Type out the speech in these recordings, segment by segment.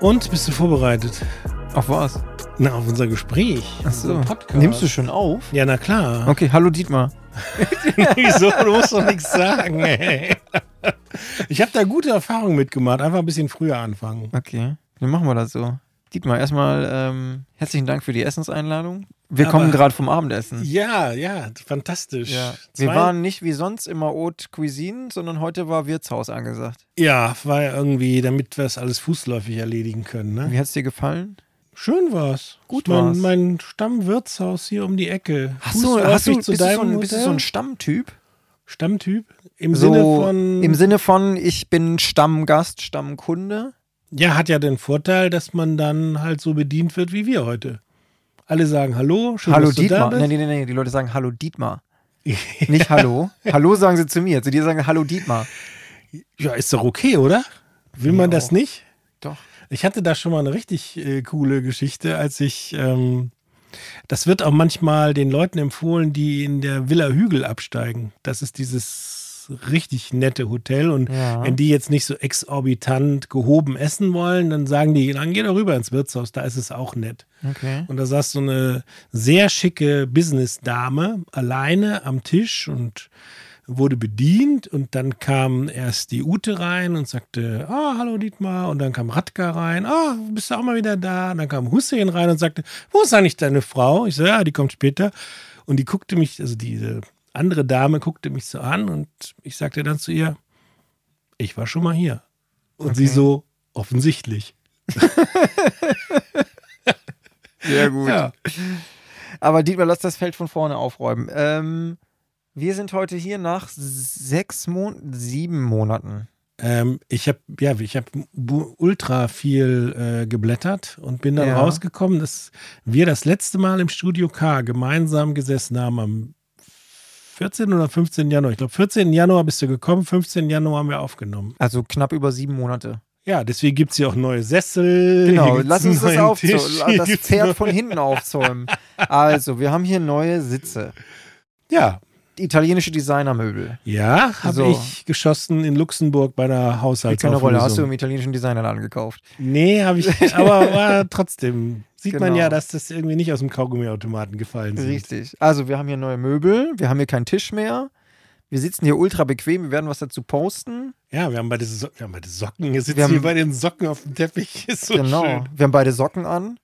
Und, bist du vorbereitet? Auf was? Na, auf unser Gespräch. Achso. Nimmst du schon auf? Ja, na klar. Okay, hallo Dietmar. Wieso? Du musst doch nichts sagen, ey. Ich habe da gute Erfahrungen mitgemacht. Einfach ein bisschen früher anfangen. Okay, dann machen wir das so. Dietmar, erstmal herzlichen Dank für die Essenseinladung. Wir kommen gerade vom Abendessen. Ja, fantastisch. Ja. Wir waren nicht wie sonst immer Haute Cuisine, sondern heute war Wirtshaus angesagt. Ja, war ja irgendwie, damit wir es alles fußläufig erledigen können. Ne? Wie hat es dir gefallen? Schön war's. Gut war's. Mein Stammwirtshaus hier um die Ecke. Bist du so ein Stammtyp? Stammtyp? Im Sinne von, ich bin Stammgast, Stammkunde? Ja, hat ja den Vorteil, dass man dann halt so bedient wird wie wir heute. Alle sagen Hallo, schön, hallo dass du Dietmar. da bist. Nee, die Leute sagen Hallo Dietmar. Nicht Hallo. Hallo sagen sie zu mir. Zu dir sagen Hallo Dietmar. Ja, ist doch okay, oder? Will man das nicht? Doch. Ich hatte da schon mal eine richtig coole Geschichte, als ich, das wird auch manchmal den Leuten empfohlen, die in der Villa Hügel absteigen. Das ist dieses richtig nette Hotel und wenn die jetzt nicht so exorbitant gehoben essen wollen, dann sagen die, dann geh doch rüber ins Wirtshaus, da ist es auch nett. Okay. Und da saß so eine sehr schicke Business-Dame alleine am Tisch und wurde bedient und dann kam erst die Ute rein und sagte, hallo Dietmar, und dann kam Radka rein, bist du auch mal wieder da? Und dann kam Hussein rein und sagte, wo ist eigentlich deine Frau? Ich so, ja, die kommt später. Und die guckte mich, also diese andere Dame guckte mich so an und ich sagte dann zu ihr, ich war schon mal hier. Und sie so, offensichtlich. Sehr gut. Ja. Aber Dietmar, lass das Feld von vorne aufräumen. Wir sind heute hier nach 7 Monaten. Ich habe ultra viel geblättert und bin dann rausgekommen, dass wir das letzte Mal im Studio K gemeinsam gesessen haben am 14. oder 15. Januar. Ich glaube, 14. Januar bist du gekommen, 15. Januar haben wir aufgenommen. Also knapp über 7 Monate. Ja, deswegen gibt es hier auch neue Sessel. Genau, lass uns das Pferd von hinten aufzäumen. Also, wir haben hier neue Sitze. Ja. Italienische Designermöbel. Ja, habe ich geschossen in Luxemburg bei der Haushaltsauflösung. Keine Rolle, hast du im italienischen Designerladen gekauft? Nee, habe ich, aber war trotzdem, sieht man ja, dass das irgendwie nicht aus dem Kaugummiautomaten gefallen sind. Richtig. Also wir haben hier neue Möbel, wir haben hier keinen Tisch mehr, wir sitzen hier ultra bequem, wir werden was dazu posten. Ja, wir haben beide Socken, wir sitzen hier bei den Socken auf dem Teppich, ist so schön. Wir haben beide Socken an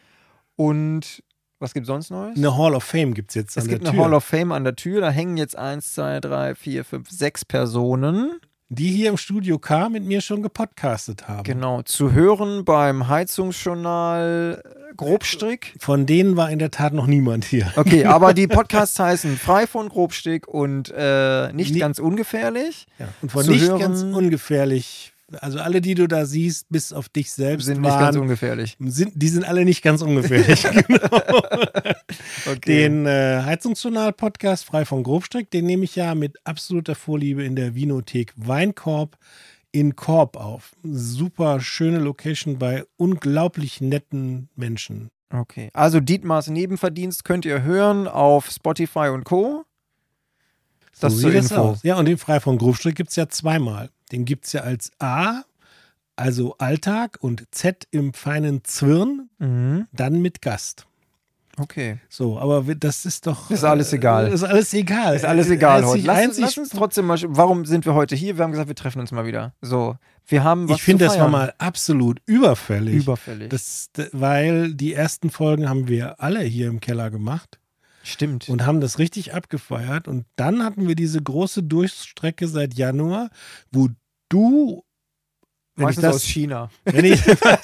und was gibt's sonst Neues? Eine Hall of Fame gibt's jetzt an der Tür. Es gibt eine Hall of Fame an der Tür. Da hängen jetzt 1, 2, 3, 4, 5, 6 Personen. Die hier im Studio K mit mir schon gepodcastet haben. Genau. Zu hören beim Heizungsjournal Grobstrick. Von denen war in der Tat noch niemand hier. Okay, aber die Podcasts heißen Frei von Grobstrick und nicht ganz ungefährlich. Ja, und von nicht ganz ungefährlich. Also alle, die du da siehst, bis auf dich selbst sind nicht ganz ungefährlich. Die sind alle nicht ganz ungefährlich, genau. Okay. Den Heizungsjournal-Podcast Frei von Grobstrick, den nehme ich ja mit absoluter Vorliebe in der Winothek Weinkorb in Korb auf. Super schöne Location bei unglaublich netten Menschen. Okay, also Dietmars Nebenverdienst könnt ihr hören auf Spotify und Co. Das so sieht das aus. Ja, und den Frei von Grobstrick gibt es ja zweimal. Den gibt es ja als A, also Alltag, und Z im feinen Zwirn, dann mit Gast. Okay. So, aber das ist doch... Ist alles egal. Ist alles egal. Ist alles egal heute. Lass uns trotzdem mal... Warum sind wir heute hier? Wir haben gesagt, wir treffen uns mal wieder. So, wir haben was Ich finde, das war mal absolut überfällig. Überfällig. Weil die ersten Folgen haben wir alle hier im Keller gemacht. Stimmt. Und haben das richtig abgefeiert. Und dann hatten wir diese große Durchstrecke seit Januar, wo du... Aus China. Wenn ich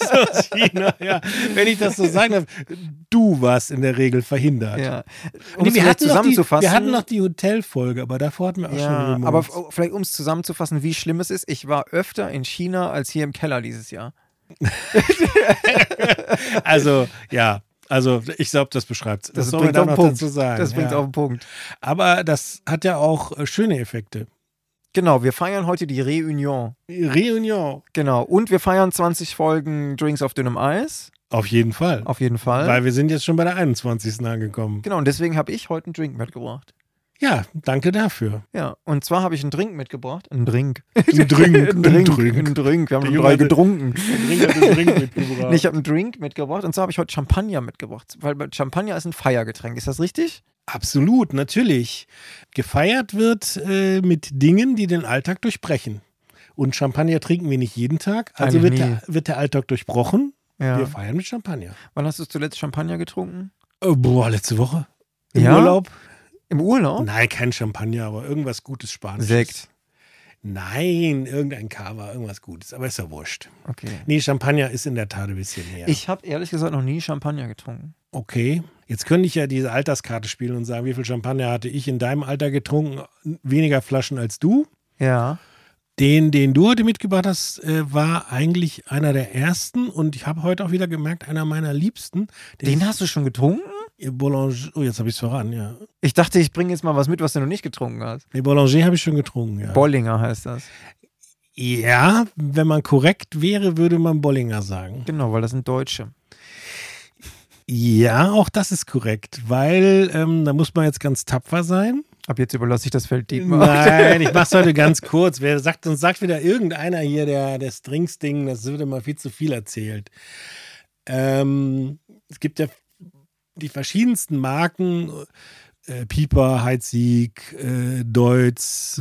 das so sagen darf, du warst in der Regel verhindert. Ja. Wir hatten noch die Hotelfolge, aber davor hatten wir auch schon Remotes. Aber vielleicht um es zusammenzufassen, wie schlimm es ist, ich war öfter in China als hier im Keller dieses Jahr. Also ich glaube, das beschreibt es. Das bringt auf den Punkt. Das bringt auf den Punkt. Aber das hat ja auch schöne Effekte. Genau, wir feiern heute die Reunion. Genau, und wir feiern 20 Folgen Drinks auf dünnem Eis. Auf jeden Fall. Auf jeden Fall. Weil wir sind jetzt schon bei der 21. angekommen. Genau, und deswegen habe ich heute einen Drink mitgebracht. Ja, danke dafür. Ja, und zwar habe ich einen Drink mitgebracht. Einen Drink. Ein Drink. Einen Drink. Wir haben schon 3 getrunken. Einen Drink mitgebracht. Nee, ich habe einen Drink mitgebracht und zwar habe ich heute Champagner mitgebracht. Weil Champagner ist ein Feiergetränk. Ist das richtig? Absolut, natürlich. Gefeiert wird mit Dingen, die den Alltag durchbrechen. Und Champagner trinken wir nicht jeden Tag. Also wird der Alltag durchbrochen. Ja. Wir feiern mit Champagner. Wann hast du zuletzt Champagner getrunken? Letzte Woche. Im Urlaub. Im Urlaub? Nein, kein Champagner, aber irgendwas Gutes Spanisches. Sekt. Nein, irgendein Cava, irgendwas Gutes, aber ist ja wurscht. Okay. Nee, Champagner ist in der Tat ein bisschen mehr. Ich habe ehrlich gesagt noch nie Champagner getrunken. Okay, jetzt könnte ich ja diese Alterskarte spielen und sagen, wie viel Champagner hatte ich in deinem Alter getrunken? Weniger Flaschen als du. Ja. Den du heute mitgebracht hast, war eigentlich einer der ersten und ich habe heute auch wieder gemerkt, einer meiner Liebsten. Den hast du schon getrunken? Boulanger, oh, jetzt habe ich es verraten, ja. Ich dachte, ich bringe jetzt mal was mit, was du noch nicht getrunken hast. Nee, Boulanger habe ich schon getrunken, ja. Bollinger heißt das. Ja, wenn man korrekt wäre, würde man Bollinger sagen. Genau, weil das sind Deutsche. Ja, auch das ist korrekt, weil da muss man jetzt ganz tapfer sein. Ab jetzt überlasse ich das Feld Dietmar. Nein, ich mache es heute ganz kurz. Uns sagt wieder irgendeiner hier, der Strings-Ding, das wird immer viel zu viel erzählt. Es gibt ja die verschiedensten Marken, Pieper, Heidsieg, Deutz,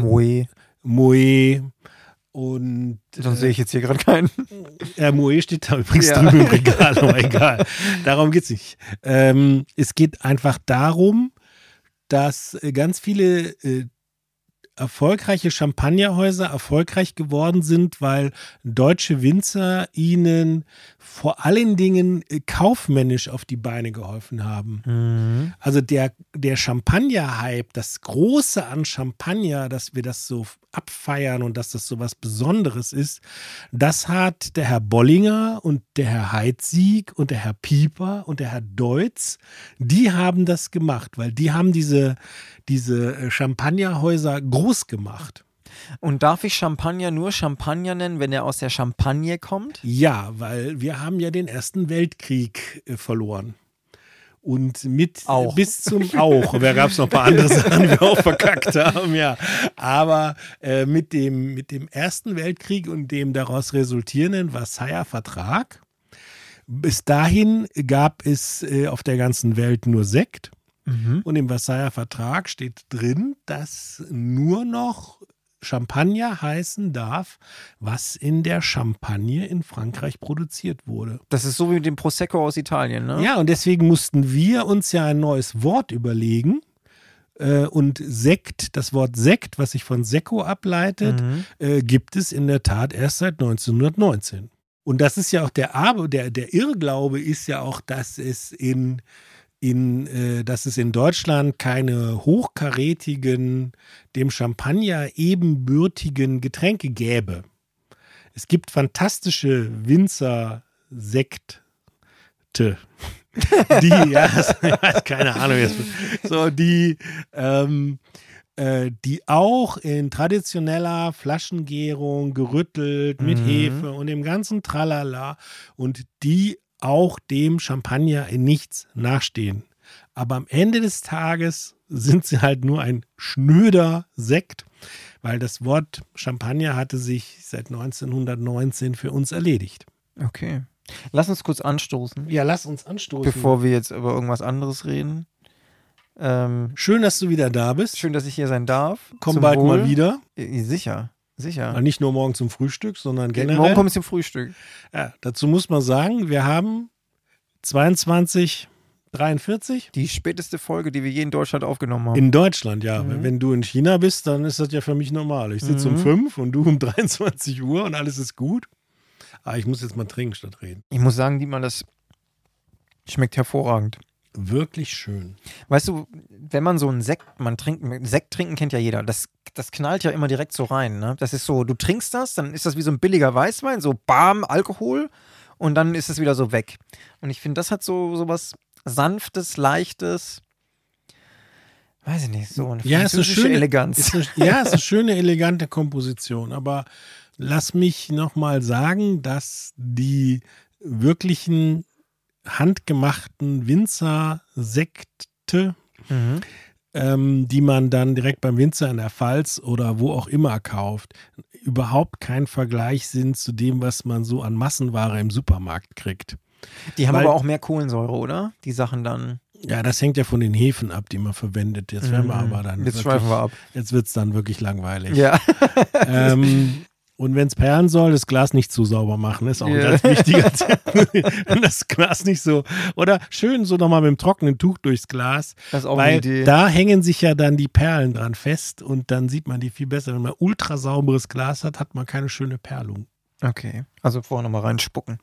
Moët und sonst sehe ich jetzt hier gerade keinen. Moët steht da übrigens drüben im Regal, aber egal. Darum geht es nicht. Es geht einfach darum, dass ganz viele erfolgreiche Champagnerhäuser erfolgreich geworden sind, weil deutsche Winzer ihnen vor allen Dingen kaufmännisch auf die Beine geholfen haben. Mhm. Also der Champagner-Hype, das Große an Champagner, dass wir das so abfeiern und dass das so was Besonderes ist, das hat der Herr Bollinger und der Herr Heidsieg und der Herr Pieper und der Herr Deutz, die haben das gemacht, weil die haben diese Champagnerhäuser groß gemacht. Und darf ich Champagner nur Champagner nennen, wenn er aus der Champagne kommt? Ja, weil wir haben ja den Ersten Weltkrieg verloren. Und bis zum wer gab es noch ein paar andere Sachen, die wir auch verkackt haben, ja. Aber mit dem Ersten Weltkrieg und dem daraus resultierenden Versailler Vertrag, bis dahin gab es auf der ganzen Welt nur Sekt. Mhm. Und im Versailler Vertrag steht drin, dass nur noch Champagner heißen darf, was in der Champagne in Frankreich produziert wurde. Das ist so wie mit dem Prosecco aus Italien, ne? Ja, und deswegen mussten wir uns ja ein neues Wort überlegen. Und Sekt, das Wort Sekt, was sich von Secco ableitet, gibt es in der Tat erst seit 1919. Und das ist ja auch der Irrglaube ist ja auch, dass es in Deutschland keine hochkarätigen, dem Champagner ebenbürtigen Getränke gäbe. Es gibt fantastische Winzer-Sekte, keine Ahnung, die auch in traditioneller Flaschengärung gerüttelt mit Hefe und dem ganzen Tralala und die auch dem Champagner in nichts nachstehen. Aber am Ende des Tages sind sie halt nur ein schnöder Sekt, weil das Wort Champagner hatte sich seit 1919 für uns erledigt. Okay. Lass uns kurz anstoßen. Ja, lass uns anstoßen. Bevor wir jetzt über irgendwas anderes reden. Schön, dass du wieder da bist. Schön, dass ich hier sein darf. Komm bald mal wieder. Sicher. Nicht nur morgen zum Frühstück, sondern generell. Morgen kommt es zum Frühstück. Ja, dazu muss man sagen, wir haben 22:43. Die späteste Folge, die wir je in Deutschland aufgenommen haben. In Deutschland, ja. Wenn du in China bist, dann ist das ja für mich normal. Ich sitze um 5 und du um 23 Uhr und alles ist gut. Aber ich muss jetzt mal trinken statt reden. Ich muss sagen, Dietmar, das schmeckt hervorragend. Wirklich schön. Weißt du, wenn man so einen Sekt trinken kennt ja jeder. Das knallt ja immer direkt so rein. Ne? Das ist so, du trinkst das, dann ist das wie so ein billiger Weißwein, so bam, Alkohol und dann ist es wieder so weg. Und ich finde, das hat so was Sanftes, Leichtes, weiß ich nicht, so eine französische Eleganz. Es ist eine schöne, elegante Komposition. Aber lass mich nochmal sagen, dass die wirklichen handgemachten Winzer-Sekte die man dann direkt beim Winzer in der Pfalz oder wo auch immer kauft, überhaupt kein Vergleich sind zu dem, was man so an Massenware im Supermarkt kriegt. Die haben aber auch mehr Kohlensäure, oder? Die Sachen dann. Ja, das hängt ja von den Hefen ab, die man verwendet. Jetzt werden wir aber dann. Jetzt schweifen wir ab. Jetzt wird es dann wirklich langweilig. Ja. Und wenn es perlen soll, das Glas nicht zu sauber machen, ist auch ein ganz wichtiger Tipp. Das Glas nicht so. Oder schön so nochmal mit dem trockenen Tuch durchs Glas. Das ist auch weil eine Idee. Da hängen sich ja dann die Perlen dran fest und dann sieht man die viel besser. Wenn man ultra sauberes Glas hat, hat man keine schöne Perlung. Okay, also vorher nochmal reinspucken.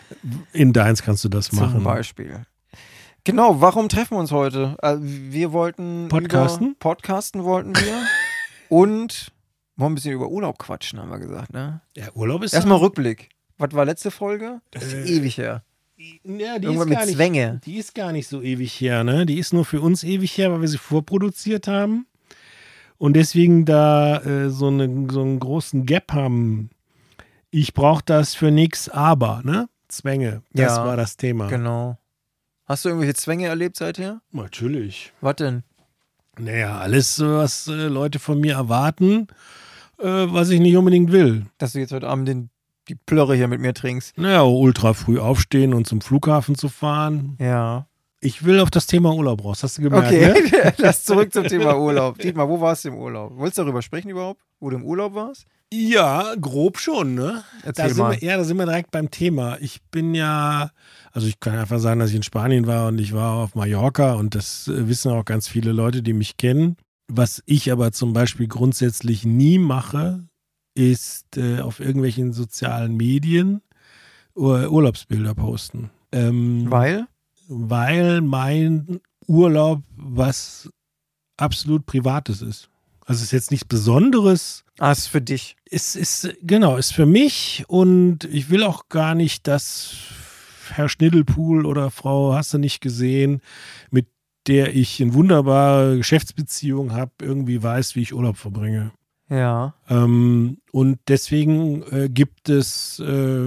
In deins kannst du das machen. Zum Beispiel. Genau, warum treffen wir uns heute? Wir wollten Podcasten wollten wir und wollen ein bisschen über Urlaub quatschen, haben wir gesagt, ne? Ja, Urlaub ist erstmal Rückblick. Was war letzte Folge? Das ist ewig her. Ja, die Irgendwann ist gar mit nicht, Zwänge. Die ist gar nicht so ewig her, ne? Die ist nur für uns ewig her, weil wir sie vorproduziert haben und deswegen da so einen großen Gap haben. Ich brauche das für nix, aber, ne? Zwänge, das war das Thema. Genau. Hast du irgendwelche Zwänge erlebt seither? Natürlich. Was denn? Naja, alles, was Leute von mir erwarten, was ich nicht unbedingt will. Dass du jetzt heute Abend die Plörre hier mit mir trinkst. Naja, ultra früh aufstehen und zum Flughafen zu fahren. Ja. Ich will auf das Thema Urlaub raus, hast du gemerkt, okay. Ne? Lass zurück zum Thema Urlaub. Dietmar, wo warst du im Urlaub? Wolltest du darüber sprechen überhaupt, wo du im Urlaub warst? Ja, grob schon, ne? Erzähl mal. Da sind wir direkt beim Thema. Ich bin ja, also ich kann einfach sagen, dass ich in Spanien war und ich war auf Mallorca und das wissen auch ganz viele Leute, die mich kennen. Was ich aber zum Beispiel grundsätzlich nie mache, ist auf irgendwelchen sozialen Medien Urlaubsbilder posten. Weil? Weil mein Urlaub was absolut Privates ist. Also es ist jetzt nichts Besonderes. Ist für dich. Es ist für mich und ich will auch gar nicht, dass Herr Schniddelpool oder Frau hast du nicht gesehen, mit der ich eine wunderbare Geschäftsbeziehung habe, irgendwie weiß, wie ich Urlaub verbringe. Ja. Und deswegen gibt es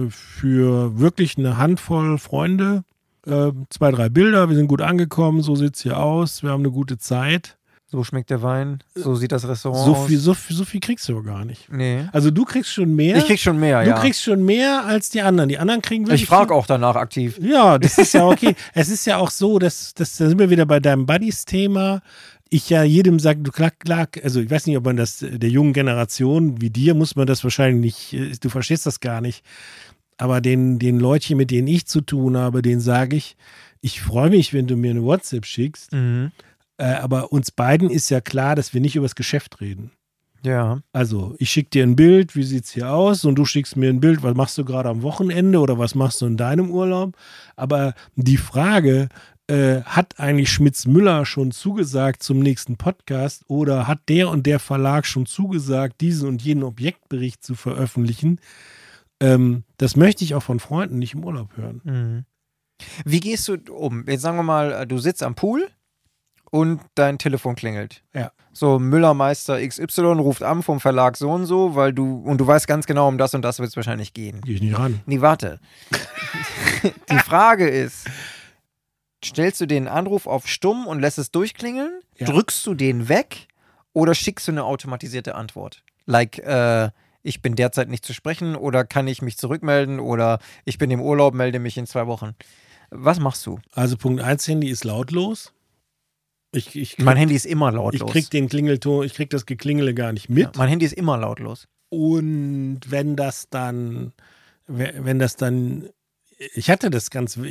für wirklich eine Handvoll Freunde 2, 3 Bilder. Wir sind gut angekommen, so sieht es hier aus, wir haben eine gute Zeit. So schmeckt der Wein, so sieht das Restaurant aus. So viel kriegst du aber gar nicht. Nee. Also du kriegst schon mehr. Ich krieg schon mehr, ja. Du kriegst schon mehr als die anderen. Die anderen kriegen wirklich. Ich frage auch danach aktiv. Ja, das ist ja okay. Es ist ja auch so, da sind wir wieder bei deinem Buddies-Thema. Ich ja jedem sage, du klar, also ich weiß nicht, ob man das der jungen Generation wie dir muss man das wahrscheinlich nicht, du verstehst das gar nicht. Aber den Leutchen, mit denen ich zu tun habe, denen sage ich freue mich, wenn du mir eine WhatsApp schickst. Mhm. Aber uns beiden ist ja klar, dass wir nicht über das Geschäft reden. Ja. Also, ich schicke dir ein Bild, wie sieht's hier aus? Und du schickst mir ein Bild, was machst du gerade am Wochenende oder was machst du in deinem Urlaub? Aber die Frage, hat eigentlich Schmitz-Müller schon zugesagt zum nächsten Podcast oder hat der und der Verlag schon zugesagt, diesen und jenen Objektbericht zu veröffentlichen? Das möchte ich auch von Freunden nicht im Urlaub hören. Mhm. Wie gehst du um? Jetzt sagen wir mal, du sitzt am Pool und dein Telefon klingelt. Ja. So, Müllermeister XY ruft an vom Verlag so und so, weil du weißt ganz genau, um das und das wird es wahrscheinlich gehen. Gehe ich nicht ran. Nee, warte. Die Frage ist, stellst du den Anruf auf stumm und lässt es durchklingeln? Ja. Drückst du den weg oder schickst du eine automatisierte Antwort? Like, ich bin derzeit nicht zu sprechen oder kann ich mich zurückmelden oder ich bin im Urlaub, melde mich in 2 Wochen. Was machst du? Also Punkt 1, Handy ist lautlos. Mein Handy ist immer lautlos. Ich krieg den Klingelton, ich krieg das Geklingele gar nicht mit. Ja, mein Handy ist immer lautlos. Und wenn das dann, ich hatte das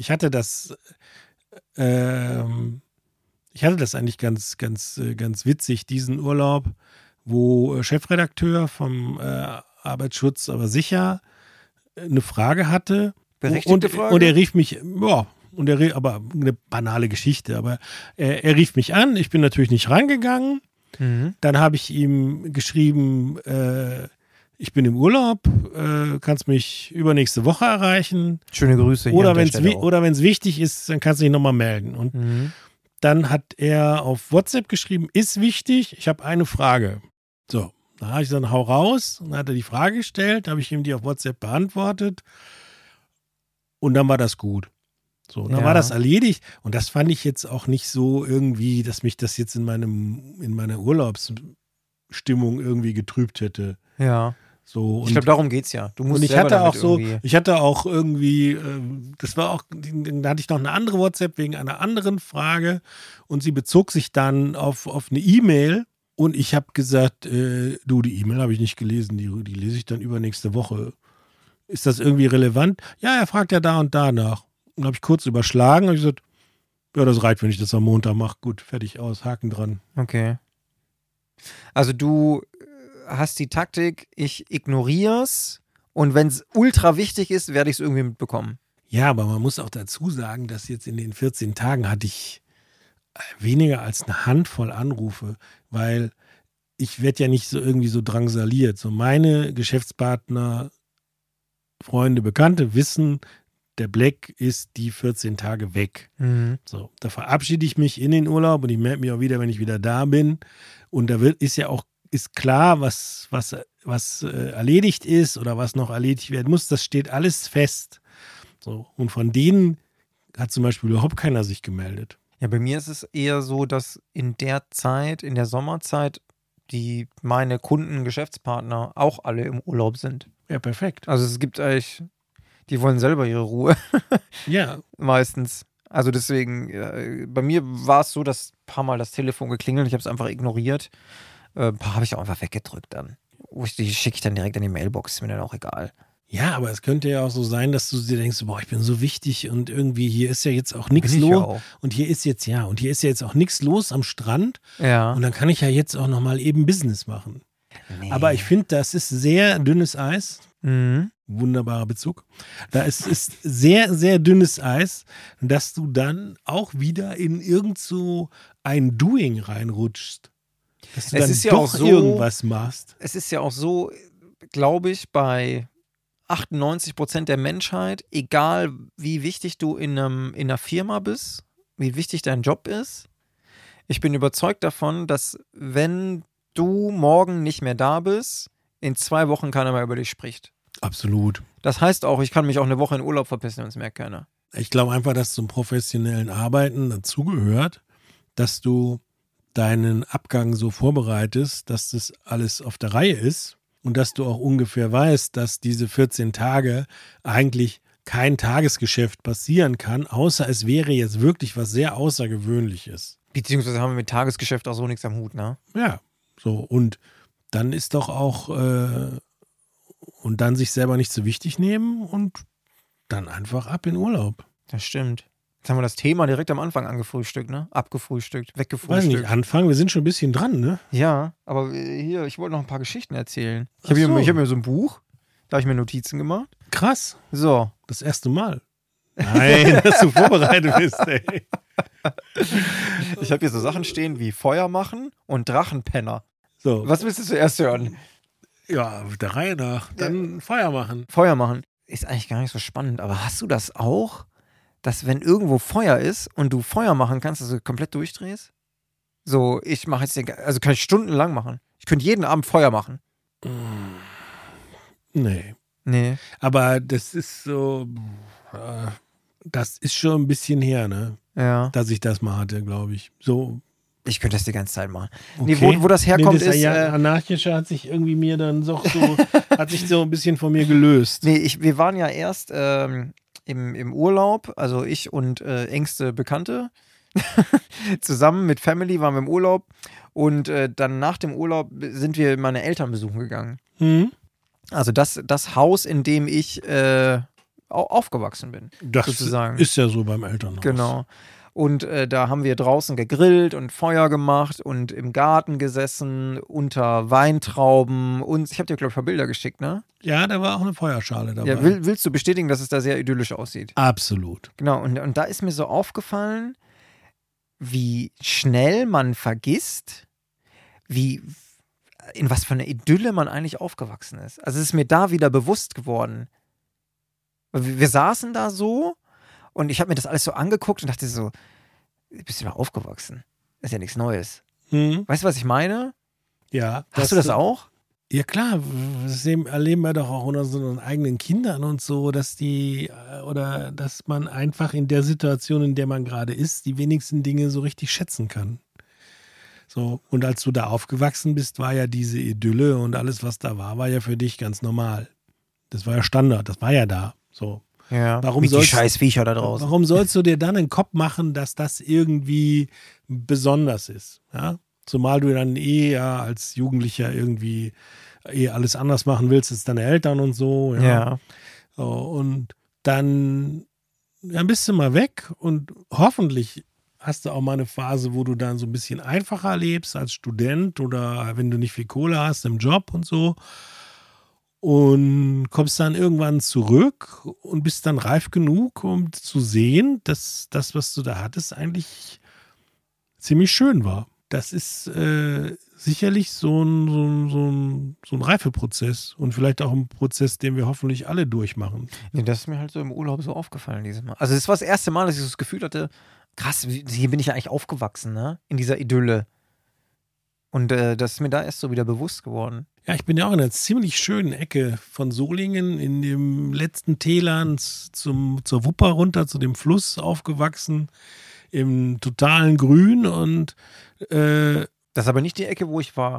eigentlich ganz witzig, diesen Urlaub, wo Chefredakteur vom Arbeitsschutz aber sicher eine Frage hatte. Berechtigte Frage? Und er rief mich, aber eine banale Geschichte, aber er rief mich an, ich bin natürlich nicht rangegangen. Mhm. Dann habe ich ihm geschrieben, ich bin im Urlaub, kannst mich übernächste Woche erreichen. Schöne Grüße. Oder wenn es wichtig ist, dann kannst du dich nochmal melden. Und dann hat er auf WhatsApp geschrieben, ist wichtig, ich habe eine Frage. So, da habe ich gesagt, hau raus. Und dann hat er die Frage gestellt, habe ich ihm die auf WhatsApp beantwortet. Und dann war das gut. So, dann war das erledigt und das fand ich jetzt auch nicht so irgendwie, dass mich das jetzt in meiner Urlaubsstimmung irgendwie getrübt hätte. Ja. So, ich glaube, darum geht's ja. Du musst und ich hatte auch irgendwie, das war auch, da hatte ich noch eine andere WhatsApp wegen einer anderen Frage und sie bezog sich dann auf eine E-Mail und ich habe gesagt, du, die E-Mail habe ich nicht gelesen, die lese ich dann übernächste Woche. Ist das irgendwie relevant? Ja, er fragt ja da und da nach. Und habe ich kurz überschlagen und ich gesagt, ja, das reicht, wenn ich das am Montag mache. Gut, fertig, aus, Haken dran. Okay. Also du hast die Taktik, ich ignoriere es und wenn es ultra wichtig ist, werde ich es irgendwie mitbekommen. Ja, aber man muss auch dazu sagen, dass jetzt in den 14 Tagen hatte ich weniger als eine Handvoll Anrufe, weil ich werde ja nicht so irgendwie so drangsaliert. So meine Geschäftspartner, Freunde, Bekannte wissen, der Black ist die 14 Tage weg. Mhm. So, da verabschiede ich mich in den Urlaub und ich melde mich auch wieder, wenn ich wieder da bin. Und da ist klar, was erledigt ist oder was noch erledigt werden muss. Das steht alles fest. So, und von denen hat zum Beispiel überhaupt keiner sich gemeldet. Ja, bei mir ist es eher so, dass in der Zeit, in der Sommerzeit, meine Kunden, Geschäftspartner auch alle im Urlaub sind. Ja, perfekt. Also es gibt eigentlich, die wollen selber ihre Ruhe. Ja. Meistens. Also deswegen, bei mir war es so, dass ein paar Mal das Telefon geklingelt, ich habe es einfach ignoriert. Ein paar habe ich auch einfach weggedrückt dann. Die schicke ich dann direkt in die Mailbox, ist mir dann auch egal. Ja, aber es könnte ja auch so sein, dass du dir denkst, boah, ich bin so wichtig und irgendwie hier ist ja jetzt auch nichts los. Und hier ist jetzt auch nichts los am Strand. Ja. Und dann kann ich ja jetzt auch nochmal eben Business machen. Nee. Aber ich finde, das ist sehr dünnes Eis. Mhm. Wunderbarer Bezug. Da ist sehr, sehr dünnes Eis, dass du dann auch wieder in irgend so ein Doing reinrutschst. Dass du dann doch irgendwas machst. Es ist ja auch so, glaube ich, bei 98% der Menschheit, egal wie wichtig du in einer Firma bist, wie wichtig dein Job ist, ich bin überzeugt davon, dass wenn du morgen nicht mehr da bist, in 2 Wochen keiner mehr über dich spricht. Absolut. Das heißt auch, ich kann mich auch eine Woche in Urlaub verpissen und es merkt keiner. Ich glaube einfach, dass zum professionellen Arbeiten dazugehört, dass du deinen Abgang so vorbereitest, dass das alles auf der Reihe ist und dass du auch ungefähr weißt, dass diese 14 Tage eigentlich kein Tagesgeschäft passieren kann, außer es wäre jetzt wirklich was sehr Außergewöhnliches. Beziehungsweise haben wir mit Tagesgeschäft auch so nichts am Hut, ne? Ja, so. Und dann ist doch auch und dann sich selber nicht so wichtig nehmen und dann einfach ab in Urlaub. Das stimmt. Jetzt haben wir das Thema direkt am Anfang angefrühstückt, ne? Abgefrühstückt, weggefrühstückt. Weiß nicht, anfangen, wir sind schon ein bisschen dran, ne? Ja, aber hier, ich wollte noch ein paar Geschichten erzählen. Ich habe mir so ein Buch, da habe ich mir Notizen gemacht. Krass. So. Das erste Mal. Nein, dass du vorbereitet bist, ey. Ich habe hier so Sachen stehen wie Feuer machen und Drachenpenner. So. Was willst du zuerst hören? Ja, der Reihe nach. Dann Feuer machen. Feuer machen. Ist eigentlich gar nicht so spannend, aber hast du das auch, dass wenn irgendwo Feuer ist und du Feuer machen kannst, dass du komplett durchdrehst? So, ich mache jetzt, also kann ich stundenlang machen. Ich könnte jeden Abend Feuer machen. Nee. Aber das ist so, das ist schon ein bisschen her, ne? Ja. Dass ich das mal hatte, glaube ich. So. Ich könnte das die ganze Zeit machen. Okay. Nee, wo das herkommt, ist. Ja, Anarchische hat sich irgendwie mir dann so hat sich so ein bisschen von mir gelöst. Nee, wir waren ja erst im Urlaub, also ich und engste Bekannte. Zusammen mit Family waren wir im Urlaub. Und dann nach dem Urlaub sind wir meine Eltern besuchen gegangen. Mhm. Also das Haus, in dem ich aufgewachsen bin. Das sozusagen. Ist ja so beim Elternhaus. Genau. Und da haben wir draußen gegrillt und Feuer gemacht und im Garten gesessen, unter Weintrauben. Und ich habe dir, glaube ich, ein paar Bilder geschickt, ne? Ja, da war auch eine Feuerschale dabei. Ja, willst du bestätigen, dass es da sehr idyllisch aussieht? Absolut. Genau, und da ist mir so aufgefallen, wie schnell man vergisst, in was für eine Idylle man eigentlich aufgewachsen ist. Also es ist mir da wieder bewusst geworden. Wir saßen da so und ich habe mir das alles so angeguckt und dachte so, bist du da aufgewachsen? Das ist ja nichts Neues. Mhm. Weißt du, was ich meine? Ja. Hast du das auch? Ja klar, das erleben wir doch auch unter unseren eigenen Kindern und so, dass dass man einfach in der Situation, in der man gerade ist, die wenigsten Dinge so richtig schätzen kann. So, und als du da aufgewachsen bist, war ja diese Idylle und alles, was da war ja für dich ganz normal. Das war ja Standard, das war ja da. So. Ja, wie die scheiß Viecher da draußen. Warum sollst du dir dann einen Kopf machen, dass das irgendwie besonders ist? Ja? Zumal du dann als Jugendlicher irgendwie alles anders machen willst als deine Eltern und so. Ja. So, und dann bist du mal weg und hoffentlich hast du auch mal eine Phase, wo du dann so ein bisschen einfacher lebst als Student oder wenn du nicht viel Kohle hast im Job und so. Und kommst dann irgendwann zurück und bist dann reif genug, um zu sehen, dass das, was du da hattest, eigentlich ziemlich schön war. Das ist sicherlich so ein Reifeprozess und vielleicht auch ein Prozess, den wir hoffentlich alle durchmachen. Nee, das ist mir halt so im Urlaub so aufgefallen dieses Mal. Also es war das erste Mal, dass ich so das Gefühl hatte, krass, hier bin ich ja eigentlich aufgewachsen, ne? In dieser Idylle. Und das ist mir da erst so wieder bewusst geworden. Ja, ich bin ja auch in einer ziemlich schönen Ecke von Solingen, in dem letzten Tälern zur Wupper runter, zu dem Fluss aufgewachsen, im totalen Grün und das ist aber nicht die Ecke, wo ich war.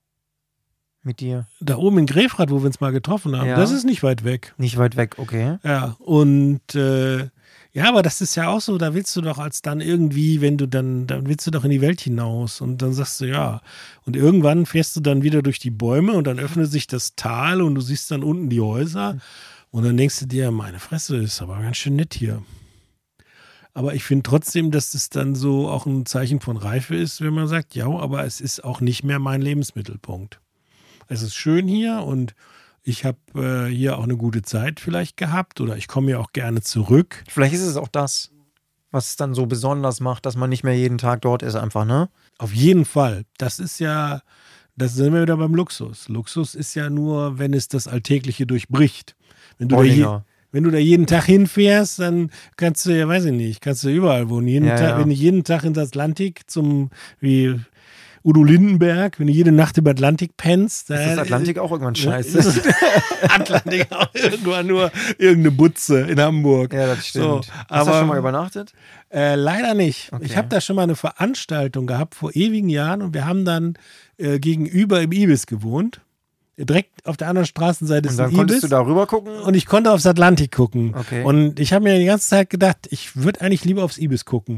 Mit dir. Da oben in Grefrath, wo wir uns mal getroffen haben, das ist nicht weit weg. Nicht weit weg, okay. Ja, und aber das ist ja auch so, da willst du doch dann willst du doch in die Welt hinaus und dann sagst du ja. Und irgendwann fährst du dann wieder durch die Bäume und dann öffnet sich das Tal und du siehst dann unten die Häuser und dann denkst du dir, meine Fresse, ist aber ganz schön nett hier. Aber ich finde trotzdem, dass das dann so auch ein Zeichen von Reife ist, wenn man sagt, ja, aber es ist auch nicht mehr mein Lebensmittelpunkt. Es ist schön hier und ich habe hier auch eine gute Zeit vielleicht gehabt oder ich komme ja auch gerne zurück. Vielleicht ist es auch das, was es dann so besonders macht, dass man nicht mehr jeden Tag dort ist einfach, ne? Auf jeden Fall. Das sind wir wieder beim Luxus. Luxus ist ja nur, wenn es das Alltägliche durchbricht. Wenn du da jeden Tag hinfährst, dann kannst du ja, weiß ich nicht, kannst du überall wohnen. Wenn du jeden Tag ins Atlantik wie Udo Lindenberg, wenn du jede Nacht über Atlantik pennst. Ist das Atlantik auch irgendwann scheiße? Ist Atlantik auch irgendwann nur irgendeine Butze in Hamburg. Ja, das stimmt. So, hast du schon mal übernachtet? Leider nicht. Okay. Ich habe da schon mal eine Veranstaltung gehabt vor ewigen Jahren und wir haben dann gegenüber im Ibis gewohnt. Direkt auf der anderen Straßenseite ist ein Ibis. Und dann konntest du da rüber gucken? Und ich konnte aufs Atlantik gucken. Okay. Und ich habe mir die ganze Zeit gedacht, ich würde eigentlich lieber aufs Ibis gucken.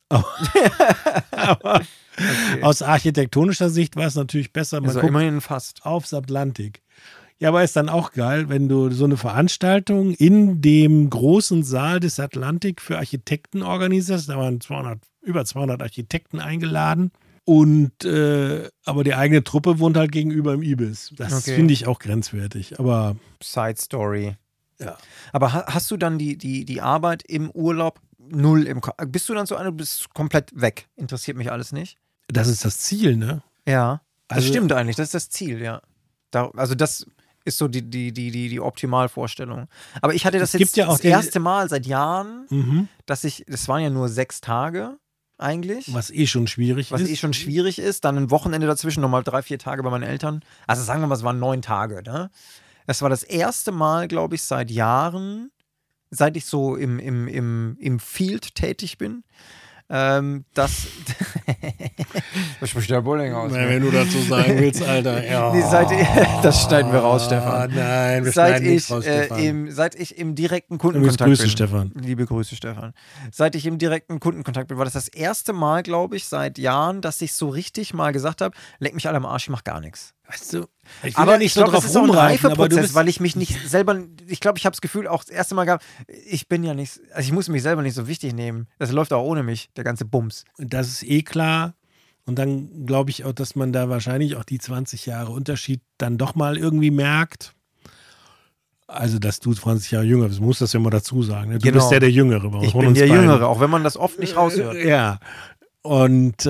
Aber aus architektonischer Sicht war es natürlich besser. Man guckt immerhin fast aufs Atlantik. Ja, aber ist dann auch geil, wenn du so eine Veranstaltung in dem großen Saal des Atlantik für Architekten organisierst. Da waren über 200 Architekten eingeladen. Und aber die eigene Truppe wohnt halt gegenüber im Ibis. Das finde ich auch grenzwertig. Aber Side Story. Ja. Aber hast du dann die Arbeit im Urlaub null im Kopf? Bist du dann so eine, du bist komplett weg? Interessiert mich alles nicht? Das ist das Ziel, ne? Ja. Das stimmt eigentlich, das ist das Ziel, ja. Also das ist so die Optimalvorstellung. Aber ich hatte das jetzt ja auch das erste Mal seit Jahren, das waren ja nur 6 Tage eigentlich. Was schon schwierig ist. Dann ein Wochenende dazwischen, nochmal 3-4 Tage bei meinen Eltern. Also sagen wir mal, es waren 9 Tage, ne? Es war das erste Mal, glaube ich, seit Jahren, seit ich so im Field tätig bin, dass das spricht der Bulling aus. Wenn du dazu sagen willst, Alter. Ja. Das schneiden wir raus, Stefan. Nein, wir schneiden nicht raus, Stefan. Seit ich im direkten Kundenkontakt bin. Stefan. Liebe Grüße, Stefan. Seit ich im direkten Kundenkontakt bin, war das erste Mal, glaube ich, seit Jahren, dass ich so richtig mal gesagt habe, leck mich alle am Arsch, ich mach gar nichts. Weißt du, ich glaube, das ist auch ein Reifeprozess, weil ich mich nicht selber, ich glaube, ich habe das Gefühl auch das erste Mal gehabt, ich muss mich selber nicht so wichtig nehmen. Das läuft auch ohne mich, der ganze Bums. Das ist klar. Und dann glaube ich auch, dass man da wahrscheinlich auch die 20 Jahre Unterschied dann doch mal irgendwie merkt. Also, dass du 20 Jahre jünger bist, musst das ja mal dazu sagen. Ne? Du bist ja der Jüngere bei uns. Ich bin der Jüngere, auch wenn man das oft nicht raushört. Ja. Und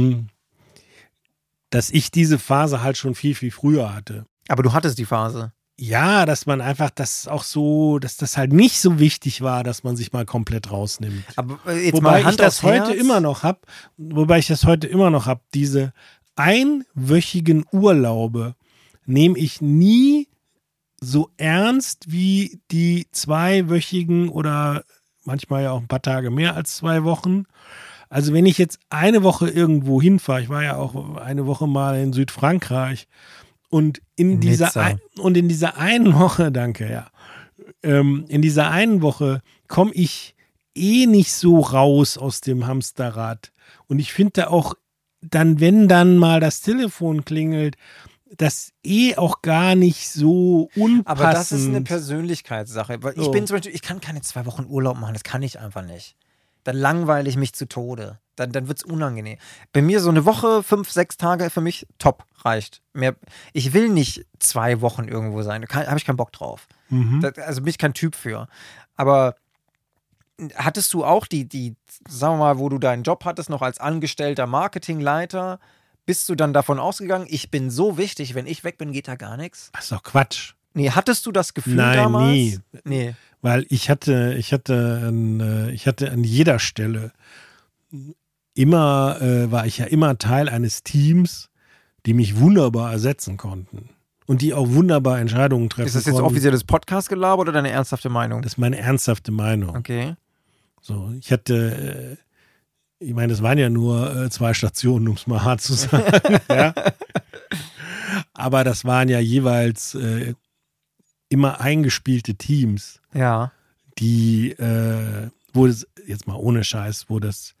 dass ich diese Phase halt schon viel, viel früher hatte. Aber du hattest die Phase. Ja, dass man einfach dass das halt nicht so wichtig war, dass man sich mal komplett rausnimmt. Aber jetzt wobei ich das heute immer noch habe, diese einwöchigen Urlaube nehme ich nie so ernst wie die 2-wöchigen oder manchmal ja auch ein paar Tage mehr als 2 Wochen. Also wenn ich jetzt eine Woche irgendwo hinfahre, ich war ja auch eine Woche mal in Südfrankreich und in dieser einen Woche, danke, ja, in dieser einen Woche komme ich nicht so raus aus dem Hamsterrad. Und ich finde auch dann, wenn dann mal das Telefon klingelt, das auch gar nicht so unpassend. Aber das ist eine Persönlichkeitssache. Weil ich bin zum Beispiel, ich kann keine 2 Wochen Urlaub machen, das kann ich einfach nicht. Dann langweile ich mich zu Tode. Dann wird es unangenehm. Bei mir so eine Woche, 5, 6 Tage für mich top, reicht. Mehr, ich will nicht 2 Wochen irgendwo sein, da habe ich keinen Bock drauf. Also bin ich kein Typ für. Aber hattest du auch die, sagen wir mal, wo du deinen Job hattest, noch als angestellter Marketingleiter, bist du dann davon ausgegangen, ich bin so wichtig, wenn ich weg bin, geht da gar nichts? Das ist doch Quatsch. Nee, hattest du das Gefühl damals? Nie. Nee. Weil ich hatte an jeder Stelle immer, war ich ja immer Teil eines Teams, die mich wunderbar ersetzen konnten. Und die auch wunderbar Entscheidungen treffen konnten. Ist das jetzt offizielles Podcast-Gelaber oder deine ernsthafte Meinung? Das ist meine ernsthafte Meinung. Okay. So, ich meine, das waren ja nur 2 Stationen, um es mal hart zu sagen. Ja? Aber das waren ja jeweils immer eingespielte Teams. Ja. Die, wo das, jetzt mal ohne Scheiß, wo das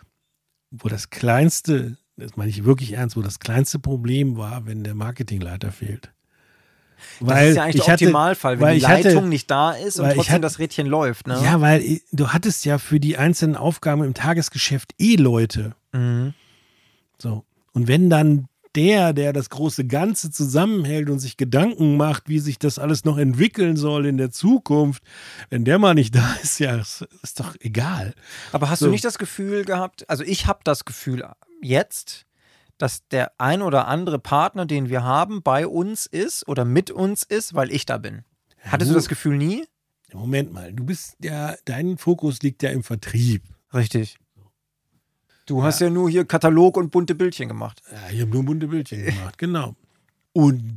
kleinste, das meine ich wirklich ernst, wo das kleinste Problem war, wenn der Marketingleiter fehlt. Das ist ja eigentlich der Optimalfall, wenn die Leitung nicht da ist und trotzdem das Rädchen läuft. Ne? Ja, weil du hattest ja für die einzelnen Aufgaben im Tagesgeschäft Leute. So. Und wenn dann der das große Ganze zusammenhält und sich Gedanken macht, wie sich das alles noch entwickeln soll in der Zukunft, wenn der mal nicht da ist, ja, ist doch egal. Aber hast du nicht das Gefühl gehabt, also ich habe das Gefühl jetzt, dass der ein oder andere Partner, den wir haben, bei uns ist oder mit uns ist, weil ich da bin. Hattest du das Gefühl nie? Moment mal, du bist ja, dein Fokus liegt ja im Vertrieb. Richtig. Du hast ja nur hier Katalog und bunte Bildchen gemacht. Ja, ich habe nur bunte Bildchen gemacht, genau. Und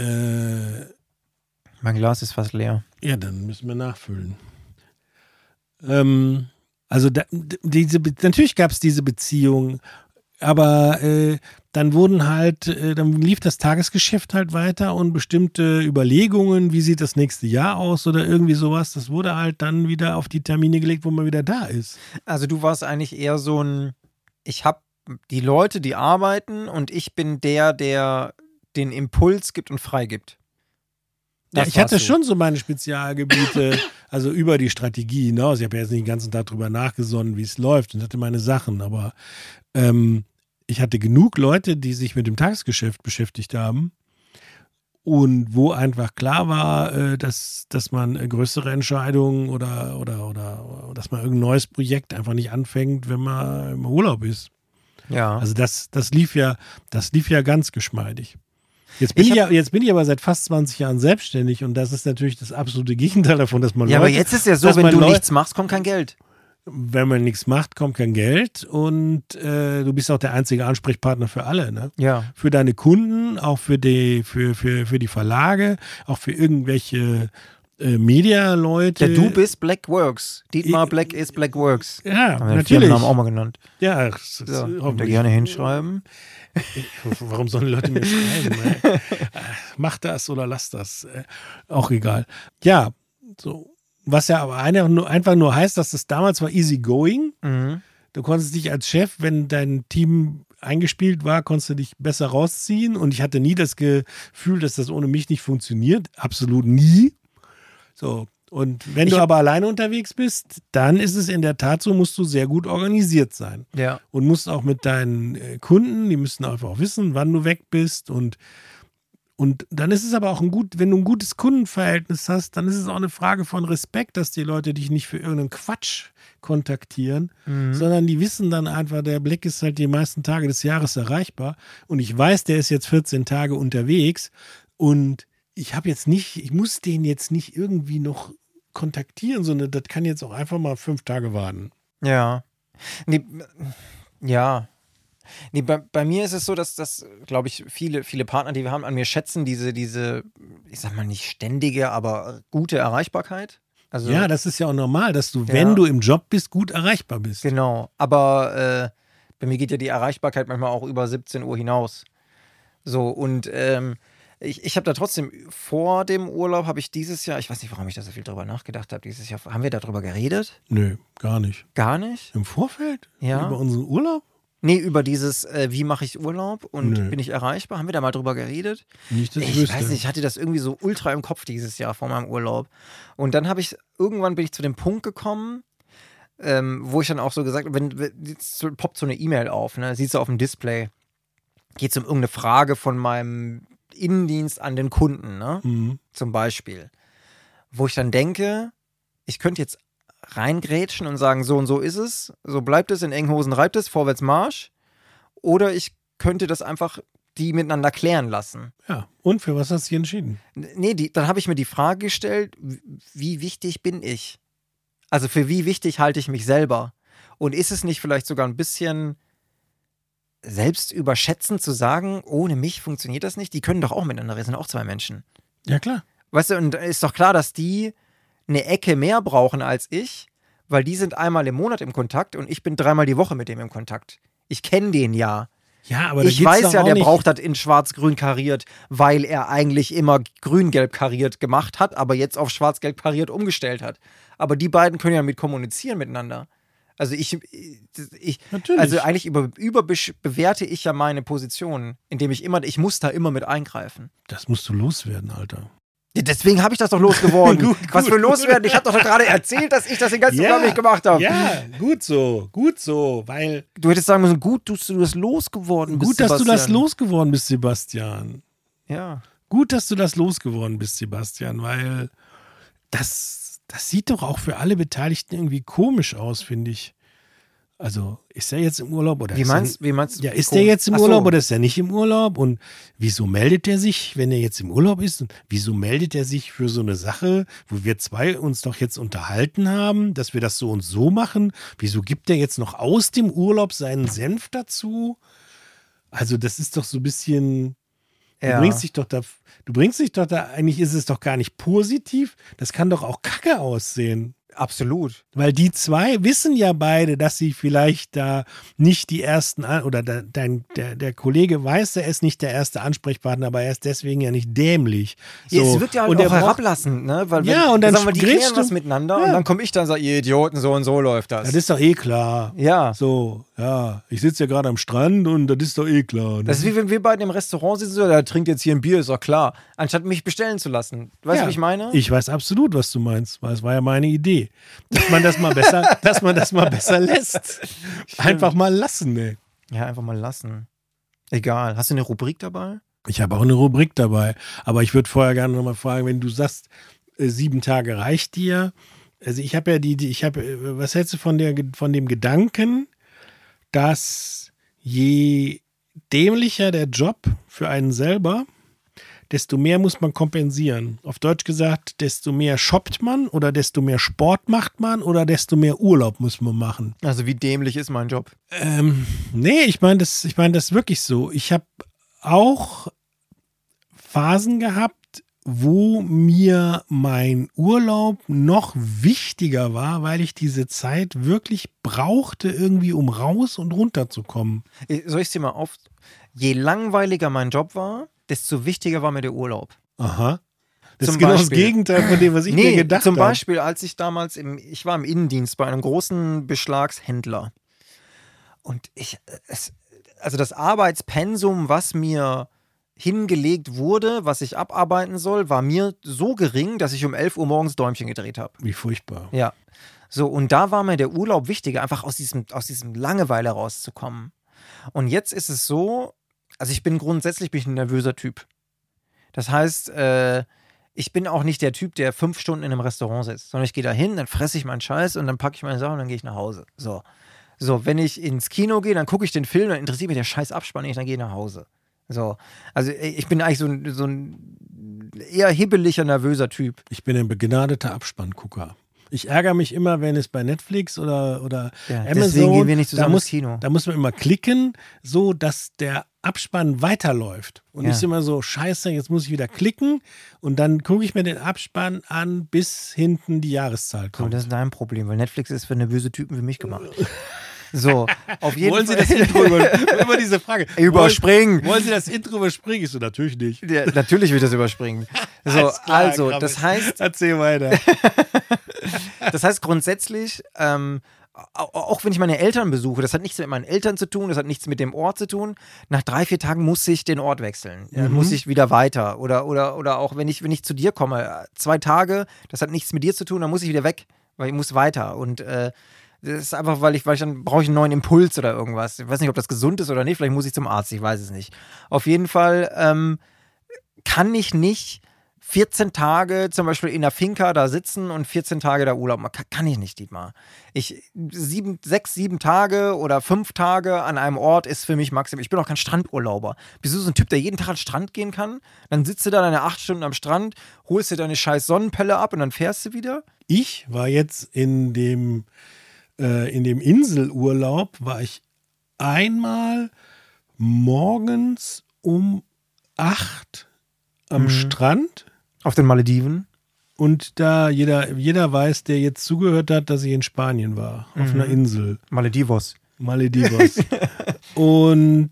mein Glas ist fast leer. Ja, dann müssen wir nachfüllen. Also natürlich gab es diese Beziehung, aber dann dann lief das Tagesgeschäft halt weiter und bestimmte Überlegungen, wie sieht das nächste Jahr aus oder irgendwie sowas, das wurde halt dann wieder auf die Termine gelegt, wo man wieder da ist. Also du warst eigentlich eher so ich habe die Leute, die arbeiten und ich bin der den Impuls gibt und freigibt. Ja, ich hatte schon so meine Spezialgebiete, also über die Strategie hinaus. Ich habe ja jetzt nicht den ganzen Tag drüber nachgesonnen, wie es läuft und hatte meine Sachen, aber ich hatte genug Leute, die sich mit dem Tagesgeschäft beschäftigt haben und wo einfach klar war, dass man größere Entscheidungen oder dass man irgendein neues Projekt einfach nicht anfängt, wenn man im Urlaub ist. Ja. Also das lief ja ganz geschmeidig. Jetzt bin ich aber seit fast 20 Jahren selbstständig und das ist natürlich das absolute Gegenteil davon, dass man aber jetzt ist ja so, wenn du nichts machst, kommt kein Geld. Wenn man nichts macht, kommt kein Geld und du bist auch der einzige Ansprechpartner für alle, ne? Ja. Für deine Kunden, auch für die Verlage, auch für irgendwelche Media-Leute. Ja, du bist Blackworks. Dietmar Black ist Blackworks. Ja, haben wir natürlich. Den Namen auch mal genannt. Ja, könnt ihr gerne hinschreiben. Warum sollen Leute mir schreiben? Mach das oder lass das. Auch egal. Ja, so. Was ja aber einfach nur heißt, dass das damals war easy going. Mhm. Du konntest dich als Chef, wenn dein Team eingespielt war, konntest du dich besser rausziehen. Und ich hatte nie das Gefühl, dass das ohne mich nicht funktioniert. Absolut nie. So. Und wenn du aber alleine unterwegs bist, dann ist es in der Tat so, musst du sehr gut organisiert sein. Ja. Und musst auch mit deinen Kunden, die müssen einfach auch wissen, wann du weg bist und dann ist es aber auch wenn du ein gutes Kundenverhältnis hast, dann ist es auch eine Frage von Respekt, dass die Leute dich nicht für irgendeinen Quatsch kontaktieren, sondern die wissen dann einfach, der Blick ist halt die meisten Tage des Jahres erreichbar und ich weiß, der ist jetzt 14 Tage unterwegs und ich muss den jetzt nicht irgendwie noch kontaktieren, sondern das kann jetzt auch einfach mal 5 Tage warten. Ja. Nee, ja. Nee, bei mir ist es so, dass glaube ich, viele Partner, die wir haben, an mir schätzen, diese, ich sag mal nicht ständige, aber gute Erreichbarkeit. Also, ja, das ist ja auch normal, dass du, wenn du im Job bist, gut erreichbar bist. Genau, aber bei mir geht ja die Erreichbarkeit manchmal auch über 17 Uhr hinaus. So, und ich habe da trotzdem vor dem Urlaub, habe ich dieses Jahr, ich weiß nicht, warum ich da so viel drüber nachgedacht habe, dieses Jahr, haben wir darüber geredet? Nö, gar nicht. Gar nicht? Im Vorfeld? Ja. Über unseren Urlaub? Nee, über dieses, wie mache ich Urlaub und bin ich erreichbar? Haben wir da mal drüber geredet? Nicht, dass ich wüsste. Weiß nicht, ich hatte das irgendwie so ultra im Kopf dieses Jahr vor meinem Urlaub. Und dann irgendwann bin ich zu dem Punkt gekommen, wo ich dann auch so gesagt habe, jetzt poppt so eine E-Mail auf, ne? Siehst du auf dem Display, geht es um irgendeine Frage von meinem Innendienst an den Kunden, ne? Zum Beispiel. Wo ich dann denke, ich könnte jetzt reingrätschen und sagen, so und so ist es, so bleibt es, in engen Hosen reibt es, vorwärts Marsch. Oder ich könnte das einfach die miteinander klären lassen. Ja, und für was hast du dich entschieden? Nee, dann habe ich mir die Frage gestellt, wie wichtig bin ich? Also für wie wichtig halte ich mich selber? Und ist es nicht vielleicht sogar ein bisschen selbstüberschätzend zu sagen, ohne mich funktioniert das nicht? Die können doch auch miteinander reden, sind auch zwei Menschen. Ja, klar. Weißt du, und ist doch klar, dass die eine Ecke mehr brauchen als ich, weil die sind einmal im Monat im Kontakt und ich bin 3-mal die Woche mit dem im Kontakt. Ich kenne den ja. Ja, aber ich weiß ja, der braucht das in schwarz-grün kariert, weil er eigentlich immer grün-gelb kariert gemacht hat, aber jetzt auf schwarz-gelb kariert umgestellt hat. Aber die beiden können ja mit kommunizieren miteinander. Also also eigentlich bewerte ich ja meine Position, indem ich muss da immer mit eingreifen. Das musst du loswerden, Alter. Ja, deswegen habe ich das doch losgeworden. Gut, was für loswerden? Ich habe doch gerade erzählt, dass ich das den ganzen Tag nicht gemacht habe. Ja, gut so, weil... Du hättest sagen müssen, gut, dass du das losgeworden bist, Gut, dass du das losgeworden bist, Sebastian. Ja. Gut, dass du das losgeworden bist, Sebastian, weil das sieht doch auch für alle Beteiligten irgendwie komisch aus, finde ich. Also, ist er jetzt im Urlaub oder wie meinst du? Ja, ist er jetzt im Urlaub oder ist er nicht im Urlaub? Und wieso meldet er sich, wenn er jetzt im Urlaub ist? Und wieso meldet er sich für so eine Sache, wo wir zwei uns doch jetzt unterhalten haben, dass wir das so und so machen? Wieso gibt er jetzt noch aus dem Urlaub seinen Senf dazu? Also, das ist doch so ein bisschen. Du bringst dich doch da, eigentlich ist es doch gar nicht positiv. Das kann doch auch kacke aussehen. Absolut. Weil die zwei wissen ja beide, dass sie vielleicht da nicht die ersten, oder der Kollege weiß, er ist nicht der erste Ansprechpartner, aber er ist deswegen ja nicht dämlich. So. Ja, es wird ja halt auch herablassend, ne? Weil und dann sagen wir, die klären was miteinander und dann komme ich dann und sage, ihr Idioten, so und so läuft das. Das ist doch eh klar. Ja. So, ja, ich sitze ja gerade am Strand und das ist doch eh klar. Ne? Das ist wie wenn wir beide im Restaurant sitzen, so, der trinkt jetzt hier ein Bier, ist doch klar. Anstatt mich bestellen zu lassen. Weißt du, was ich meine? Ich weiß absolut, was du meinst, weil es war ja meine Idee. Dass man das mal besser lässt. Einfach mal lassen, ey. Ja, einfach mal lassen. Egal. Hast du eine Rubrik dabei? Ich habe auch eine Rubrik dabei. Aber ich würde vorher gerne nochmal fragen, wenn du sagst, 7 Tage reicht dir. Also ich habe ja was hältst du von dem Gedanken, dass je dämlicher der Job für einen selber, desto mehr muss man kompensieren. Auf Deutsch gesagt, desto mehr shoppt man oder desto mehr Sport macht man oder desto mehr Urlaub muss man machen. Also wie dämlich ist mein Job? Nee, ich meine das wirklich so. Ich habe auch Phasen gehabt, wo mir mein Urlaub noch wichtiger war, weil ich diese Zeit wirklich brauchte, irgendwie um raus und runter zu kommen. Soll ich es dir mal auf? Je langweiliger mein Job war, desto wichtiger war mir der Urlaub. Aha. Das ist genau das Gegenteil von dem, was ich mir gedacht habe. Zum Beispiel, als ich damals ich war im Innendienst bei einem großen Beschlagshändler. Und also das Arbeitspensum, was mir hingelegt wurde, was ich abarbeiten soll, war mir so gering, dass ich um 11 Uhr morgens Däumchen gedreht habe. Wie furchtbar. Ja. So, und da war mir der Urlaub wichtiger, einfach aus diesem Langeweile rauszukommen. Und jetzt ist es so, also ich bin grundsätzlich ein nervöser Typ. Das heißt, ich bin auch nicht der Typ, der 5 Stunden in einem Restaurant sitzt, sondern ich gehe da hin, dann fresse ich meinen Scheiß und dann packe ich meine Sachen und dann gehe ich nach Hause. So, wenn ich ins Kino gehe, dann gucke ich den Film, dann interessiert mich der Scheiß Abspann nicht, dann gehe ich nach Hause. So, also ich bin eigentlich so ein eher hibbeliger, nervöser Typ. Ich bin ein begnadeter Abspanngucker. Ich ärgere mich immer, wenn es bei Netflix oder Amazon, deswegen gehen wir nicht zusammen ins Kino. Da muss man immer klicken, so dass der Abspann weiterläuft. Und ich immer so, scheiße, jetzt muss ich wieder klicken und dann gucke ich mir den Abspann an, bis hinten die Jahreszahl kommt. So, das ist dein Problem, weil Netflix ist für nervöse Typen wie mich gemacht. So, auf jeden Wollen Fall. Sie das Intro über diese Frage? Überspringen. Wollen Sie das Intro überspringen? Ich so, natürlich nicht. Ja, natürlich will ich das überspringen. So, Alles klar, also, Krabbel. das heißt. Erzähl weiter. Das heißt grundsätzlich, auch wenn ich meine Eltern besuche, das hat nichts mit meinen Eltern zu tun, das hat nichts mit dem Ort zu tun. Nach 3-4 Tagen muss ich den Ort wechseln. Muss ich wieder weiter. Oder auch wenn ich zu dir komme, 2 Tage, das hat nichts mit dir zu tun, dann muss ich wieder weg, weil ich muss weiter. Und das ist einfach, weil ich dann brauche ich einen neuen Impuls oder irgendwas. Ich weiß nicht, ob das gesund ist oder nicht, vielleicht muss ich zum Arzt, ich weiß es nicht. Auf jeden Fall kann ich nicht 14 Tage zum Beispiel in der Finca da sitzen und 14 Tage da Urlaub machen. Kann ich nicht, Dietmar. 6, 7 Tage oder 5 Tage an einem Ort ist für mich maximal. Ich bin auch kein Strandurlauber. Bist du so ein Typ, der jeden Tag an den Strand gehen kann? Dann sitzt du da deine 8 Stunden am Strand, holst dir deine scheiß Sonnenpelle ab und dann fährst du wieder? Ich war jetzt in dem Inselurlaub, war ich einmal morgens um 8 am Strand. Auf den Malediven? Und da jeder weiß, der jetzt zugehört hat, dass ich in Spanien war, auf einer Insel. Maledivos. Und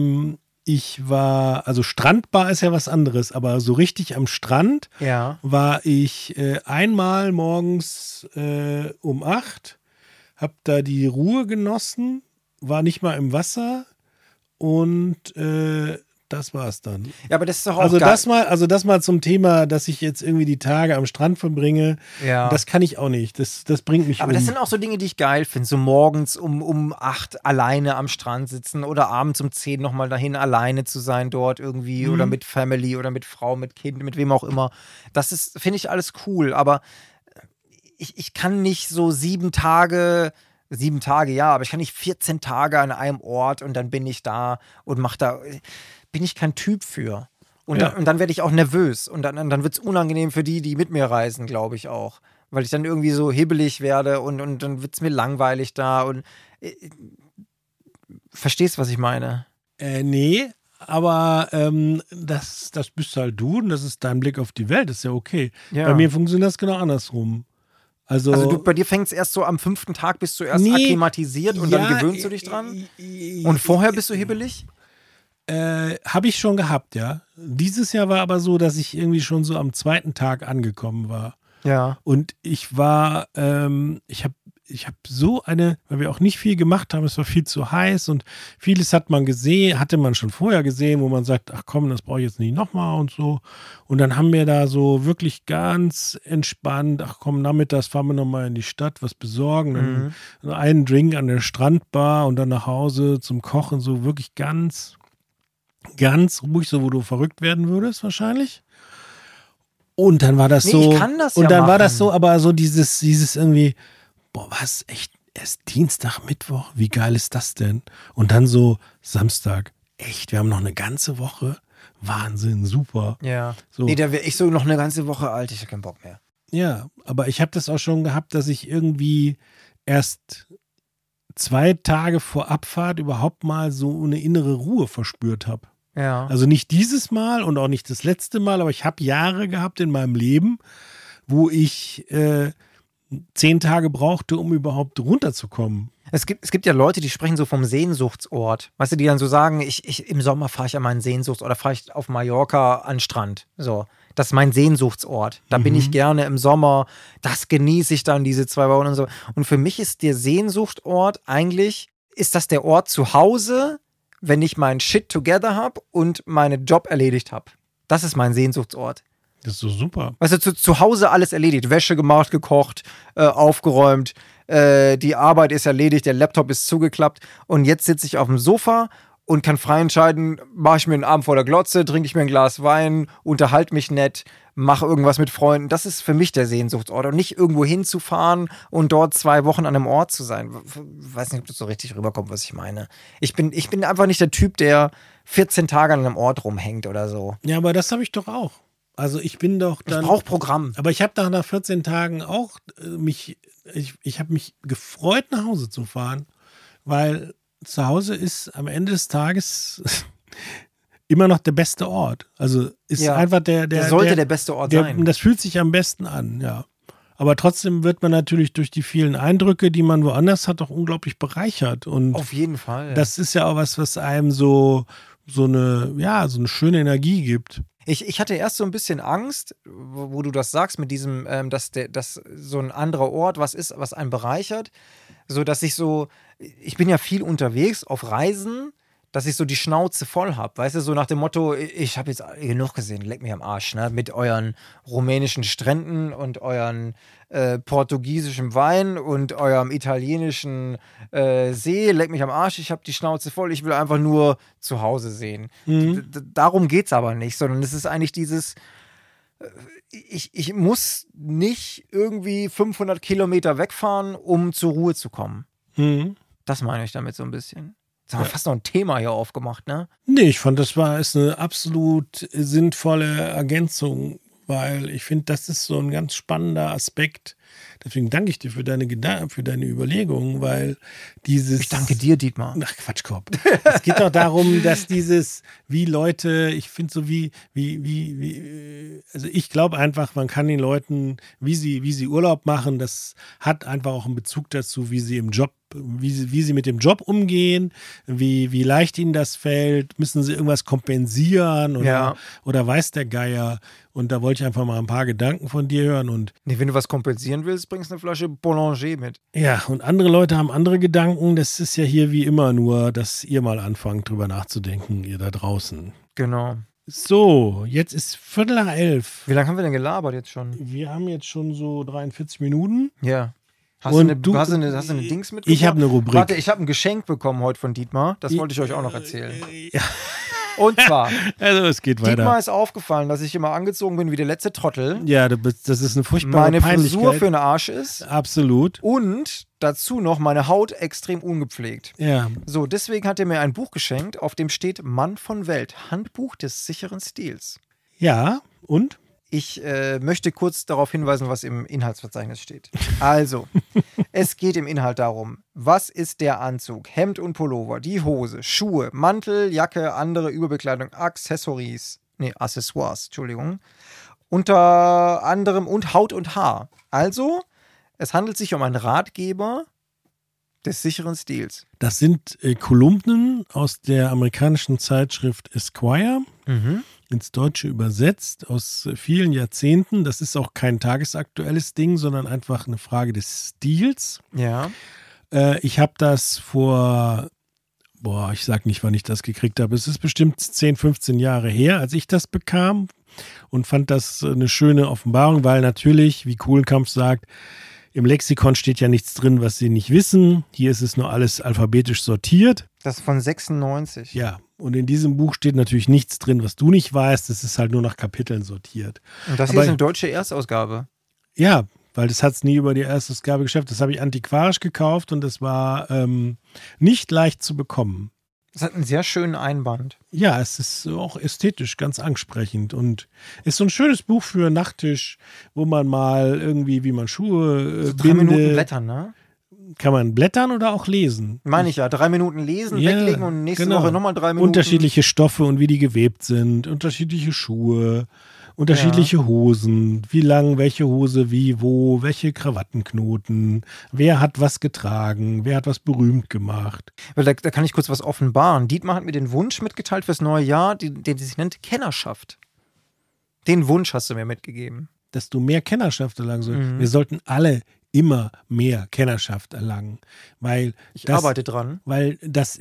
ich war, also Strandbar ist ja was anderes, aber so richtig am Strand war ich einmal morgens um 8, hab da die Ruhe genossen, war nicht mal im Wasser und das war's dann. Ja, aber das ist doch auch geil. Das mal zum Thema, dass ich jetzt irgendwie die Tage am Strand verbringe. Ja. Das kann ich auch nicht. Das bringt mich Aber das sind auch so Dinge, die ich geil finde. So morgens um 8 alleine am Strand sitzen oder abends um 10 nochmal dahin alleine zu sein dort irgendwie oder mit Family oder mit Frau, mit Kind, mit wem auch immer. Das ist, finde ich, alles cool. Aber ich kann nicht so 7 Tage, ja, aber ich kann nicht 14 Tage an einem Ort und dann bin ich da und mache da. Bin ich kein Typ für. Und dann werde ich auch nervös. Und dann wird es unangenehm für die mit mir reisen, glaube ich auch. Weil ich dann irgendwie so hibbelig werde und dann wird es mir langweilig da. Und verstehst du, was ich meine? Nee, aber das bist halt du und das ist dein Blick auf die Welt. Das ist ja okay. Ja. Bei mir funktioniert das genau andersrum. Also bei dir fängt es erst so am 5. Tag, bist du erst akklimatisiert und dann gewöhnst du dich dran? Und vorher bist du hibbelig? Habe ich schon gehabt, ja. Dieses Jahr war aber so, dass ich irgendwie schon so am 2. Tag angekommen war. Ja. Und ich war, ich habe so eine, weil wir auch nicht viel gemacht haben, es war viel zu heiß und vieles hatte man schon vorher gesehen, wo man sagt, ach komm, das brauche ich jetzt nicht nochmal und so. Und dann haben wir da so wirklich ganz entspannt, ach komm, nachmittags fahren wir nochmal in die Stadt, was besorgen, dann einen Drink an der Strandbar und dann nach Hause zum Kochen, so wirklich ganz ruhig, so wo du verrückt werden würdest wahrscheinlich. Und dann war das so. Ich kann das und dann machen. war das so, aber so dieses irgendwie, boah, was, echt, erst Dienstag, Mittwoch, wie geil ist das denn? Und dann so Samstag, echt, wir haben noch eine ganze Woche. Wahnsinn, super. Ja. So. Nee, da wäre ich so noch eine ganze Woche alt, ich habe keinen Bock mehr. Ja, aber ich habe das auch schon gehabt, dass ich irgendwie erst 2 Tage vor Abfahrt überhaupt mal so eine innere Ruhe verspürt habe. Ja. Also nicht dieses Mal und auch nicht das letzte Mal, aber ich habe Jahre gehabt in meinem Leben, wo ich 10 Tage brauchte, um überhaupt runterzukommen. Es gibt ja Leute, die sprechen so vom Sehnsuchtsort. Weißt du, die dann so sagen, im Sommer fahre ich an meinen Sehnsuchtsort oder fahre ich auf Mallorca an den Strand. So, das ist mein Sehnsuchtsort. Da bin ich gerne im Sommer. Das genieße ich dann, diese 2 Wochen und so. Und für mich ist der Sehnsuchtsort eigentlich, ist das der Ort zu Hause, wenn ich meinen Shit together habe und meinen Job erledigt habe. Das ist mein Sehnsuchtsort. Das ist so super. Weißt du, zu Hause alles erledigt. Wäsche gemacht, gekocht, aufgeräumt. Die Arbeit ist erledigt, der Laptop ist zugeklappt. Und jetzt sitze ich auf dem Sofa und kann frei entscheiden, mache ich mir einen Abend vor der Glotze, trinke ich mir ein Glas Wein, unterhalte mich nett, mache irgendwas mit Freunden. Das ist für mich der Sehnsuchtsort. Und nicht irgendwo hinzufahren und dort 2 Wochen an einem Ort zu sein. Weiß nicht, ob das so richtig rüberkommt, was ich meine. Ich bin einfach nicht der Typ, der 14 Tage an einem Ort rumhängt oder so. Ja, aber das habe ich doch auch. Also ich bin doch dann... Ich brauche Programm. Aber ich habe nach 14 Tagen auch ich habe mich gefreut, nach Hause zu fahren, weil zu Hause ist am Ende des Tages immer noch der beste Ort. Also ist einfach der sollte der beste Ort sein. Das fühlt sich am besten an, ja. Aber trotzdem wird man natürlich durch die vielen Eindrücke, die man woanders hat, auch unglaublich bereichert. Und auf jeden Fall. Das ist ja auch was einem so eine schöne Energie gibt. Ich hatte erst so ein bisschen Angst, wo du das sagst, mit diesem, dass so ein anderer Ort was ist, was einen bereichert. So, dass ich bin ja viel unterwegs auf Reisen, dass ich so die Schnauze voll habe. Weißt du, so nach dem Motto, ich habe jetzt genug gesehen, leck mich am Arsch, ne? Mit euren rumänischen Stränden und euren portugiesischen Wein und eurem italienischen See, leck mich am Arsch, ich habe die Schnauze voll, ich will einfach nur zu Hause sehen. Darum geht es aber nicht, sondern es ist eigentlich dieses, ich muss nicht irgendwie 500 Kilometer wegfahren, um zur Ruhe zu kommen. Das meine ich damit so ein bisschen. Jetzt haben wir fast noch ein Thema hier aufgemacht, ne? Nee, ich fand, ist eine absolut sinnvolle Ergänzung, weil ich finde, das ist so ein ganz spannender Aspekt. Deswegen danke ich dir für deine Überlegungen, weil Ich danke dir, Dietmar. Ach, Quatschkorb. Es geht doch darum, dass wie Leute, ich finde so also ich glaube einfach, man kann den Leuten, wie sie Urlaub machen, das hat einfach auch einen Bezug dazu, wie sie im Job, wie sie mit dem Job umgehen, wie leicht ihnen das fällt, müssen sie irgendwas kompensieren oder weiß der Geier. Und da wollte ich einfach mal ein paar Gedanken von dir hören. Und wenn du was kompensieren willst, bringst du eine Flasche Boulanger mit. Ja, und andere Leute haben andere Gedanken. Das ist ja hier wie immer nur, dass ihr mal anfangt, drüber nachzudenken, ihr da draußen. Genau. So, jetzt ist 10:45. Wie lange haben wir denn gelabert jetzt schon? Wir haben jetzt schon so 43 Minuten. Ja. Hast du eine Dings mitgebracht? Ich habe eine Rubrik. Warte, ich habe ein Geschenk bekommen heute von Dietmar. Das wollte ich euch auch noch erzählen. Ja. Und zwar, also es geht weiter. Dietmar ist aufgefallen, dass ich immer angezogen bin wie der letzte Trottel. Ja, das ist eine furchtbare Peinlichkeit. Meine Frisur für den Arsch ist. Absolut. Und dazu noch meine Haut extrem ungepflegt. Ja. So, deswegen hat er mir ein Buch geschenkt, auf dem steht Mann von Welt, Handbuch des sicheren Stils. Ja, und? Ich möchte kurz darauf hinweisen, was im Inhaltsverzeichnis steht. Also, es geht im Inhalt darum, was ist der Anzug, Hemd und Pullover, die Hose, Schuhe, Mantel, Jacke, andere Überbekleidung, Accessoires, Entschuldigung, unter anderem und Haut und Haar. Also, es handelt sich um einen Ratgeber des sicheren Stils. Das sind Kolumnen aus der amerikanischen Zeitschrift Esquire. Ins Deutsche übersetzt aus vielen Jahrzehnten. Das ist auch kein tagesaktuelles Ding, sondern einfach eine Frage des Stils. Ja. Ich habe das ich sag nicht, wann ich das gekriegt habe. Es ist bestimmt 10, 15 Jahre her, als ich das bekam und fand das eine schöne Offenbarung, weil natürlich, wie Kuhlenkampf sagt, im Lexikon steht ja nichts drin, was Sie nicht wissen. Hier ist es nur alles alphabetisch sortiert. Das ist von 96. Ja, und in diesem Buch steht natürlich nichts drin, was du nicht weißt. Es ist halt nur nach Kapiteln sortiert. Und das hier ist eine deutsche Erstausgabe. Ja, weil das hat es nie über die Erstausgabe geschafft. Das habe ich antiquarisch gekauft und das war nicht leicht zu bekommen. Es hat einen sehr schönen Einband. Ja, es ist auch ästhetisch ganz ansprechend und ist so ein schönes Buch für Nachttisch, wo man mal irgendwie, wie man Schuhe bindet. 3 Minuten blättern, ne? Kann man blättern oder auch lesen? Meine ich ja. 3 Minuten lesen, weglegen und nächste Woche nochmal 3 Minuten. Unterschiedliche Stoffe und wie die gewebt sind, unterschiedliche Schuhe, unterschiedliche Hosen, wie lang, welche Hose, wie, wo, welche Krawattenknoten, wer hat was getragen, wer hat was berühmt gemacht. Da kann ich kurz was offenbaren. Dietmar hat mir den Wunsch mitgeteilt fürs neue Jahr, den sich nennt Kennerschaft. Den Wunsch hast du mir mitgegeben. Dass du mehr Kennerschaft erlangen sollst. Wir sollten alle immer mehr Kennerschaft erlangen, weil ich arbeite dran. Weil das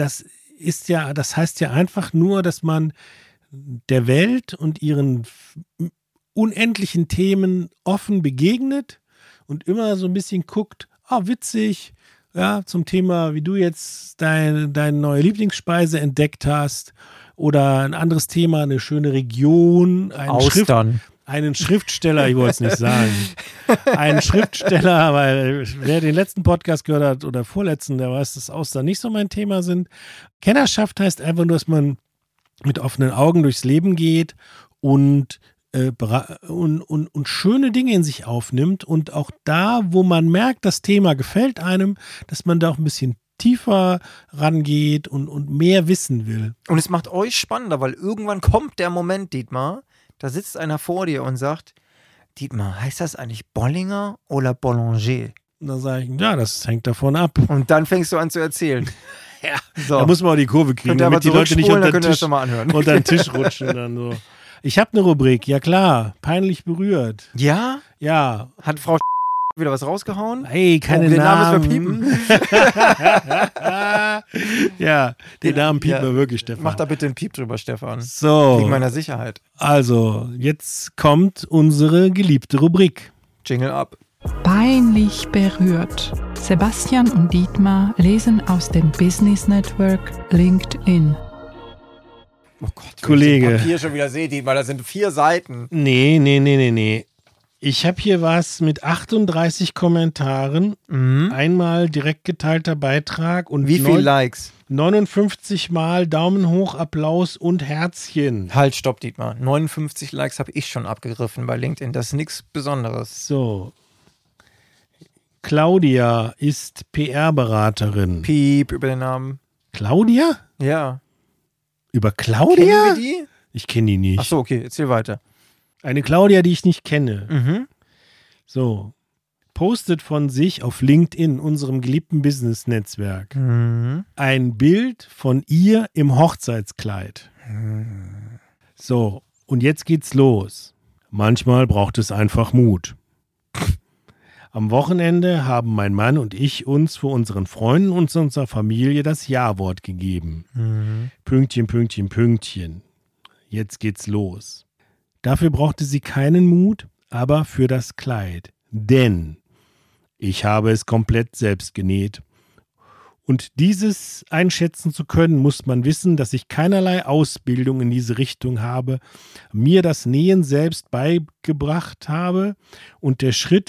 heißt ja einfach nur, dass man der Welt und ihren unendlichen Themen offen begegnet und immer so ein bisschen guckt, witzig, ja, zum Thema, wie du jetzt deine neue Lieblingsspeise entdeckt hast oder ein anderes Thema, eine schöne Region, einen Schriftsteller, ich wollte es nicht sagen, einen Schriftsteller, weil wer den letzten Podcast gehört hat oder vorletzten, der weiß, dass Austern nicht so mein Thema sind. Kennerschaft heißt einfach nur, dass man mit offenen Augen durchs Leben geht und und schöne Dinge in sich aufnimmt und auch da, wo man merkt, das Thema gefällt einem, dass man da auch ein bisschen tiefer rangeht und mehr wissen will. Und es macht euch spannender, weil irgendwann kommt der Moment, Dietmar, da sitzt einer vor dir und sagt, Dietmar, heißt das eigentlich Bollinger oder Boulanger? Und dann sage ich, ja, das hängt davon ab. Und dann fängst du an zu erzählen. Ja, so. Da muss man auch die Kurve kriegen, damit die Leute nicht unter den Tisch rutschen. Dann so. Ich habe eine Rubrik, ja klar, peinlich berührt. Ja? Ja. Hat Frau wieder was rausgehauen? Hey, keine Namen. Den Namen müssen wir piepen. Ja, den Namen piepen wir wirklich, Stefan. Mach da bitte einen Piep drüber, Stefan. So. Wegen meiner Sicherheit. Also, jetzt kommt unsere geliebte Rubrik. Jingle ab. Peinlich berührt. Sebastian und Dietmar lesen aus dem Business Network LinkedIn. Oh Gott, Kollege. Wenn ich das Papier schon wieder sehe, Dietmar, das sind 4 Seiten. Nee. Ich habe hier was mit 38 Kommentaren, einmal direkt geteilter Beitrag und wie viel Likes? 59 Mal Daumen hoch, Applaus und Herzchen. Halt, stopp, Dietmar. 59 Likes habe ich schon abgegriffen bei LinkedIn. Das ist nichts Besonderes. So. Claudia ist PR-Beraterin. Piep über den Namen. Claudia? Ja. Über Claudia? Kennen wir die? Ich kenne die nicht. Ach so, okay, erzähl weiter. Eine Claudia, die ich nicht kenne. Mhm. So. Postet von sich auf LinkedIn, unserem geliebten Business-Netzwerk, ein Bild von ihr im Hochzeitskleid. So, und jetzt geht's los. Manchmal braucht es einfach Mut. Am Wochenende haben mein Mann und ich uns für unseren Freunden und unserer Familie das Ja-Wort gegeben. Pünktchen, Pünktchen, Pünktchen. Jetzt geht's los. Dafür brauchte sie keinen Mut, aber für das Kleid. Denn ich habe es komplett selbst genäht. Und dieses einschätzen zu können, muss man wissen, dass ich keinerlei Ausbildung in diese Richtung habe, mir das Nähen selbst beigebracht habe und den Schnitt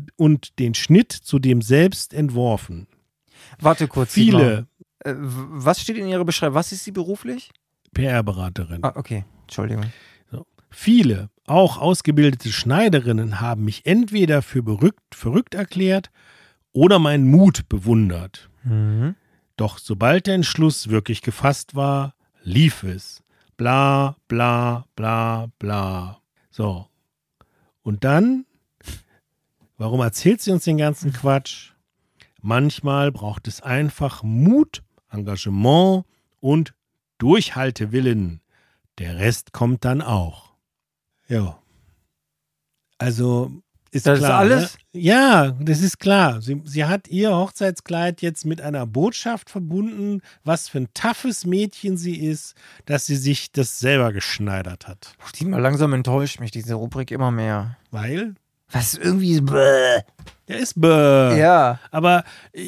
zu dem selbst entworfen. Warte kurz. Viele. Was steht in Ihrer Beschreibung? Was ist sie beruflich? PR-Beraterin. Ah, okay. Entschuldigung. So. Viele, auch ausgebildete Schneiderinnen, haben mich entweder für verrückt erklärt oder meinen Mut bewundert. Doch sobald der Entschluss wirklich gefasst war, lief es. Bla, bla, bla, bla. So. Und dann, warum erzählt sie uns den ganzen Quatsch? Manchmal braucht es einfach Mut, Engagement und Durchhaltewillen. Der Rest kommt dann auch. Ja. Also ist das klar. Ist alles? Ne? Ja, das ist klar. Sie hat ihr Hochzeitskleid jetzt mit einer Botschaft verbunden, was für ein toughes Mädchen sie ist, dass sie sich das selber geschneidert hat. Mal langsam enttäuscht mich diese Rubrik immer mehr. Weil? Was irgendwie bäh. Der ist bäh. Ja. Aber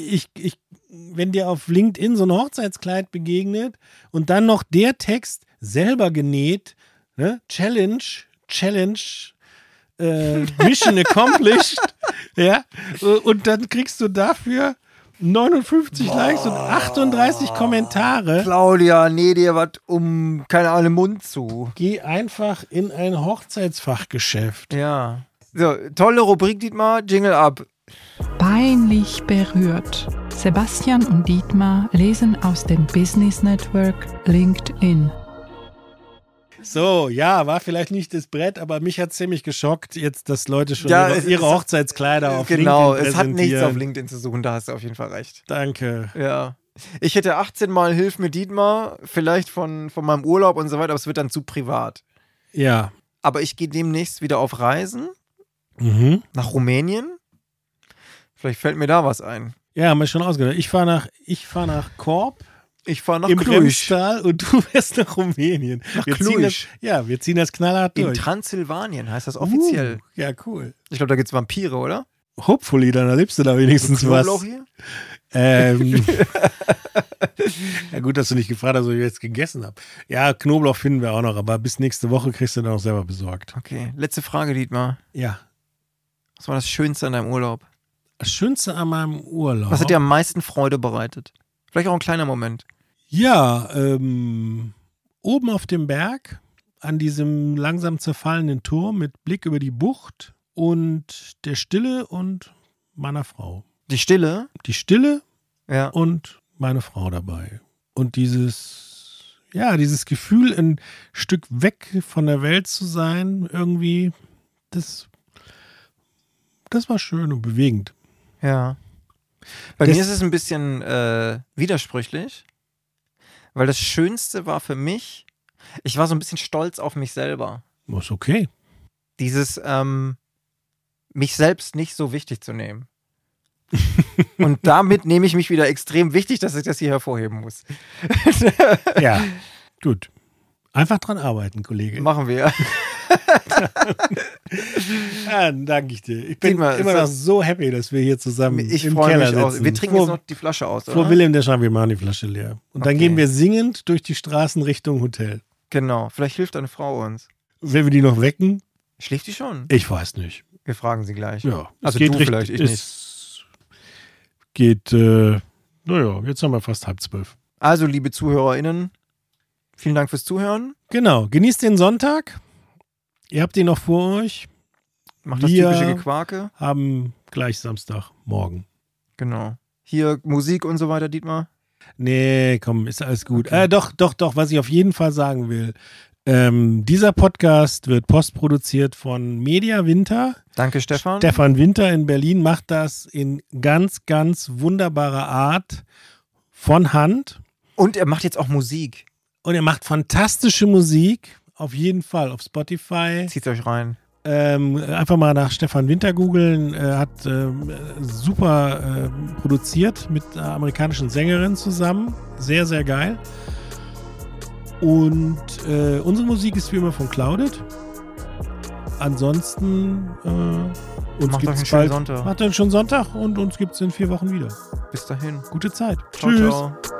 wenn dir auf LinkedIn so ein Hochzeitskleid begegnet und dann noch der Text selber genäht, ne? Challenge, Mission accomplished, ja, und dann kriegst du dafür 59 Likes und 38 Kommentare. Claudia, näh dir was keine Ahnung, Mund zu. Geh einfach in ein Hochzeitsfachgeschäft. Ja. So, tolle Rubrik, Dietmar, Jingle ab. Peinlich berührt. Sebastian und Dietmar lesen aus dem Business Network LinkedIn. So, ja, war vielleicht nicht das Brett, aber mich hat ziemlich geschockt, jetzt, dass Leute schon ihre Hochzeitskleider auf LinkedIn präsentieren. Genau, es hat nichts auf LinkedIn zu suchen, da hast du auf jeden Fall recht. Danke. Ja. Ich hätte 18 Mal Hilf mit Dietmar, vielleicht von meinem Urlaub und so weiter, aber es wird dann zu privat. Ja. Aber ich gehe demnächst wieder auf Reisen nach Rumänien. Vielleicht fällt mir da was ein. Ja, haben wir schon ausgedacht. Ich fahr nach Korb. Ich fahre nach Im Cluj. Remstal und du fährst nach Rumänien. Nach Cluj. Wir ziehen das knallhart durch. In Transsilvanien heißt das offiziell. Ja, cool. Ich glaube, da gibt es Vampire, oder? Hopefully, dann erlebst du da wenigstens was. Knoblauch hier? Ja, gut, dass du nicht gefragt hast, ob ich jetzt gegessen habe. Ja, Knoblauch finden wir auch noch, aber bis nächste Woche kriegst du dann auch selber besorgt. Okay, letzte Frage, Dietmar. Ja. Was war das Schönste an deinem Urlaub? Das Schönste an meinem Urlaub? Was hat dir am meisten Freude bereitet? Vielleicht auch ein kleiner Moment. Ja, oben auf dem Berg, an diesem langsam zerfallenden Turm mit Blick über die Bucht und der Stille und meiner Frau. Die Stille? Die Stille ja. Und meine Frau dabei. Und dieses Gefühl, ein Stück weg von der Welt zu sein, irgendwie, das war schön und bewegend. Ja. Bei mir ist es ein bisschen widersprüchlich, weil das Schönste war für mich, ich war so ein bisschen stolz auf mich selber. Ist okay. Dieses, mich selbst nicht so wichtig zu nehmen. Und damit nehme ich mich wieder extrem wichtig, dass ich das hier hervorheben muss. Ja, gut. Einfach dran arbeiten, Kollege. Machen wir. Ja, danke ich dir. Ich bin immer noch so happy, dass wir hier zusammen im Keller sitzen. Aus. Wir trinken jetzt noch die Flasche aus, oder? Vor Wilhelm der Scham, wir machen die Flasche leer. Und dann gehen wir singend durch die Straßen Richtung Hotel. Genau. Vielleicht hilft deine Frau uns. Wenn wir die noch wecken? Schläft die schon? Ich weiß nicht. Wir fragen sie gleich. Ja. Also du vielleicht, ich nicht. Geht, jetzt haben wir fast 11:30. Also, liebe ZuhörerInnen, vielen Dank fürs Zuhören. Genau, genießt den Sonntag. Ihr habt ihn noch vor euch. Macht das typische Gequake. Haben gleich Samstagmorgen. Genau. Hier Musik und so weiter, Dietmar? Nee, komm, ist alles gut. Okay. Doch, was ich auf jeden Fall sagen will. Dieser Podcast wird postproduziert von Media Winter. Danke, Stefan. Stefan Winter in Berlin macht das in ganz, ganz wunderbarer Art von Hand. Und er macht jetzt auch Musik. Und er macht fantastische Musik. Auf jeden Fall auf Spotify. Zieht euch rein. Einfach mal nach Stefan Winter googeln. Er hat super produziert mit einer amerikanischen Sängerin zusammen. Sehr, sehr geil. Und unsere Musik ist wie immer von Clouded. Ansonsten macht euch einen schönen Sonntag. Macht euch einen schönen Sonntag und uns gibt es in 4 Wochen wieder. Bis dahin. Gute Zeit. Ciao, Tschüss. Ciao.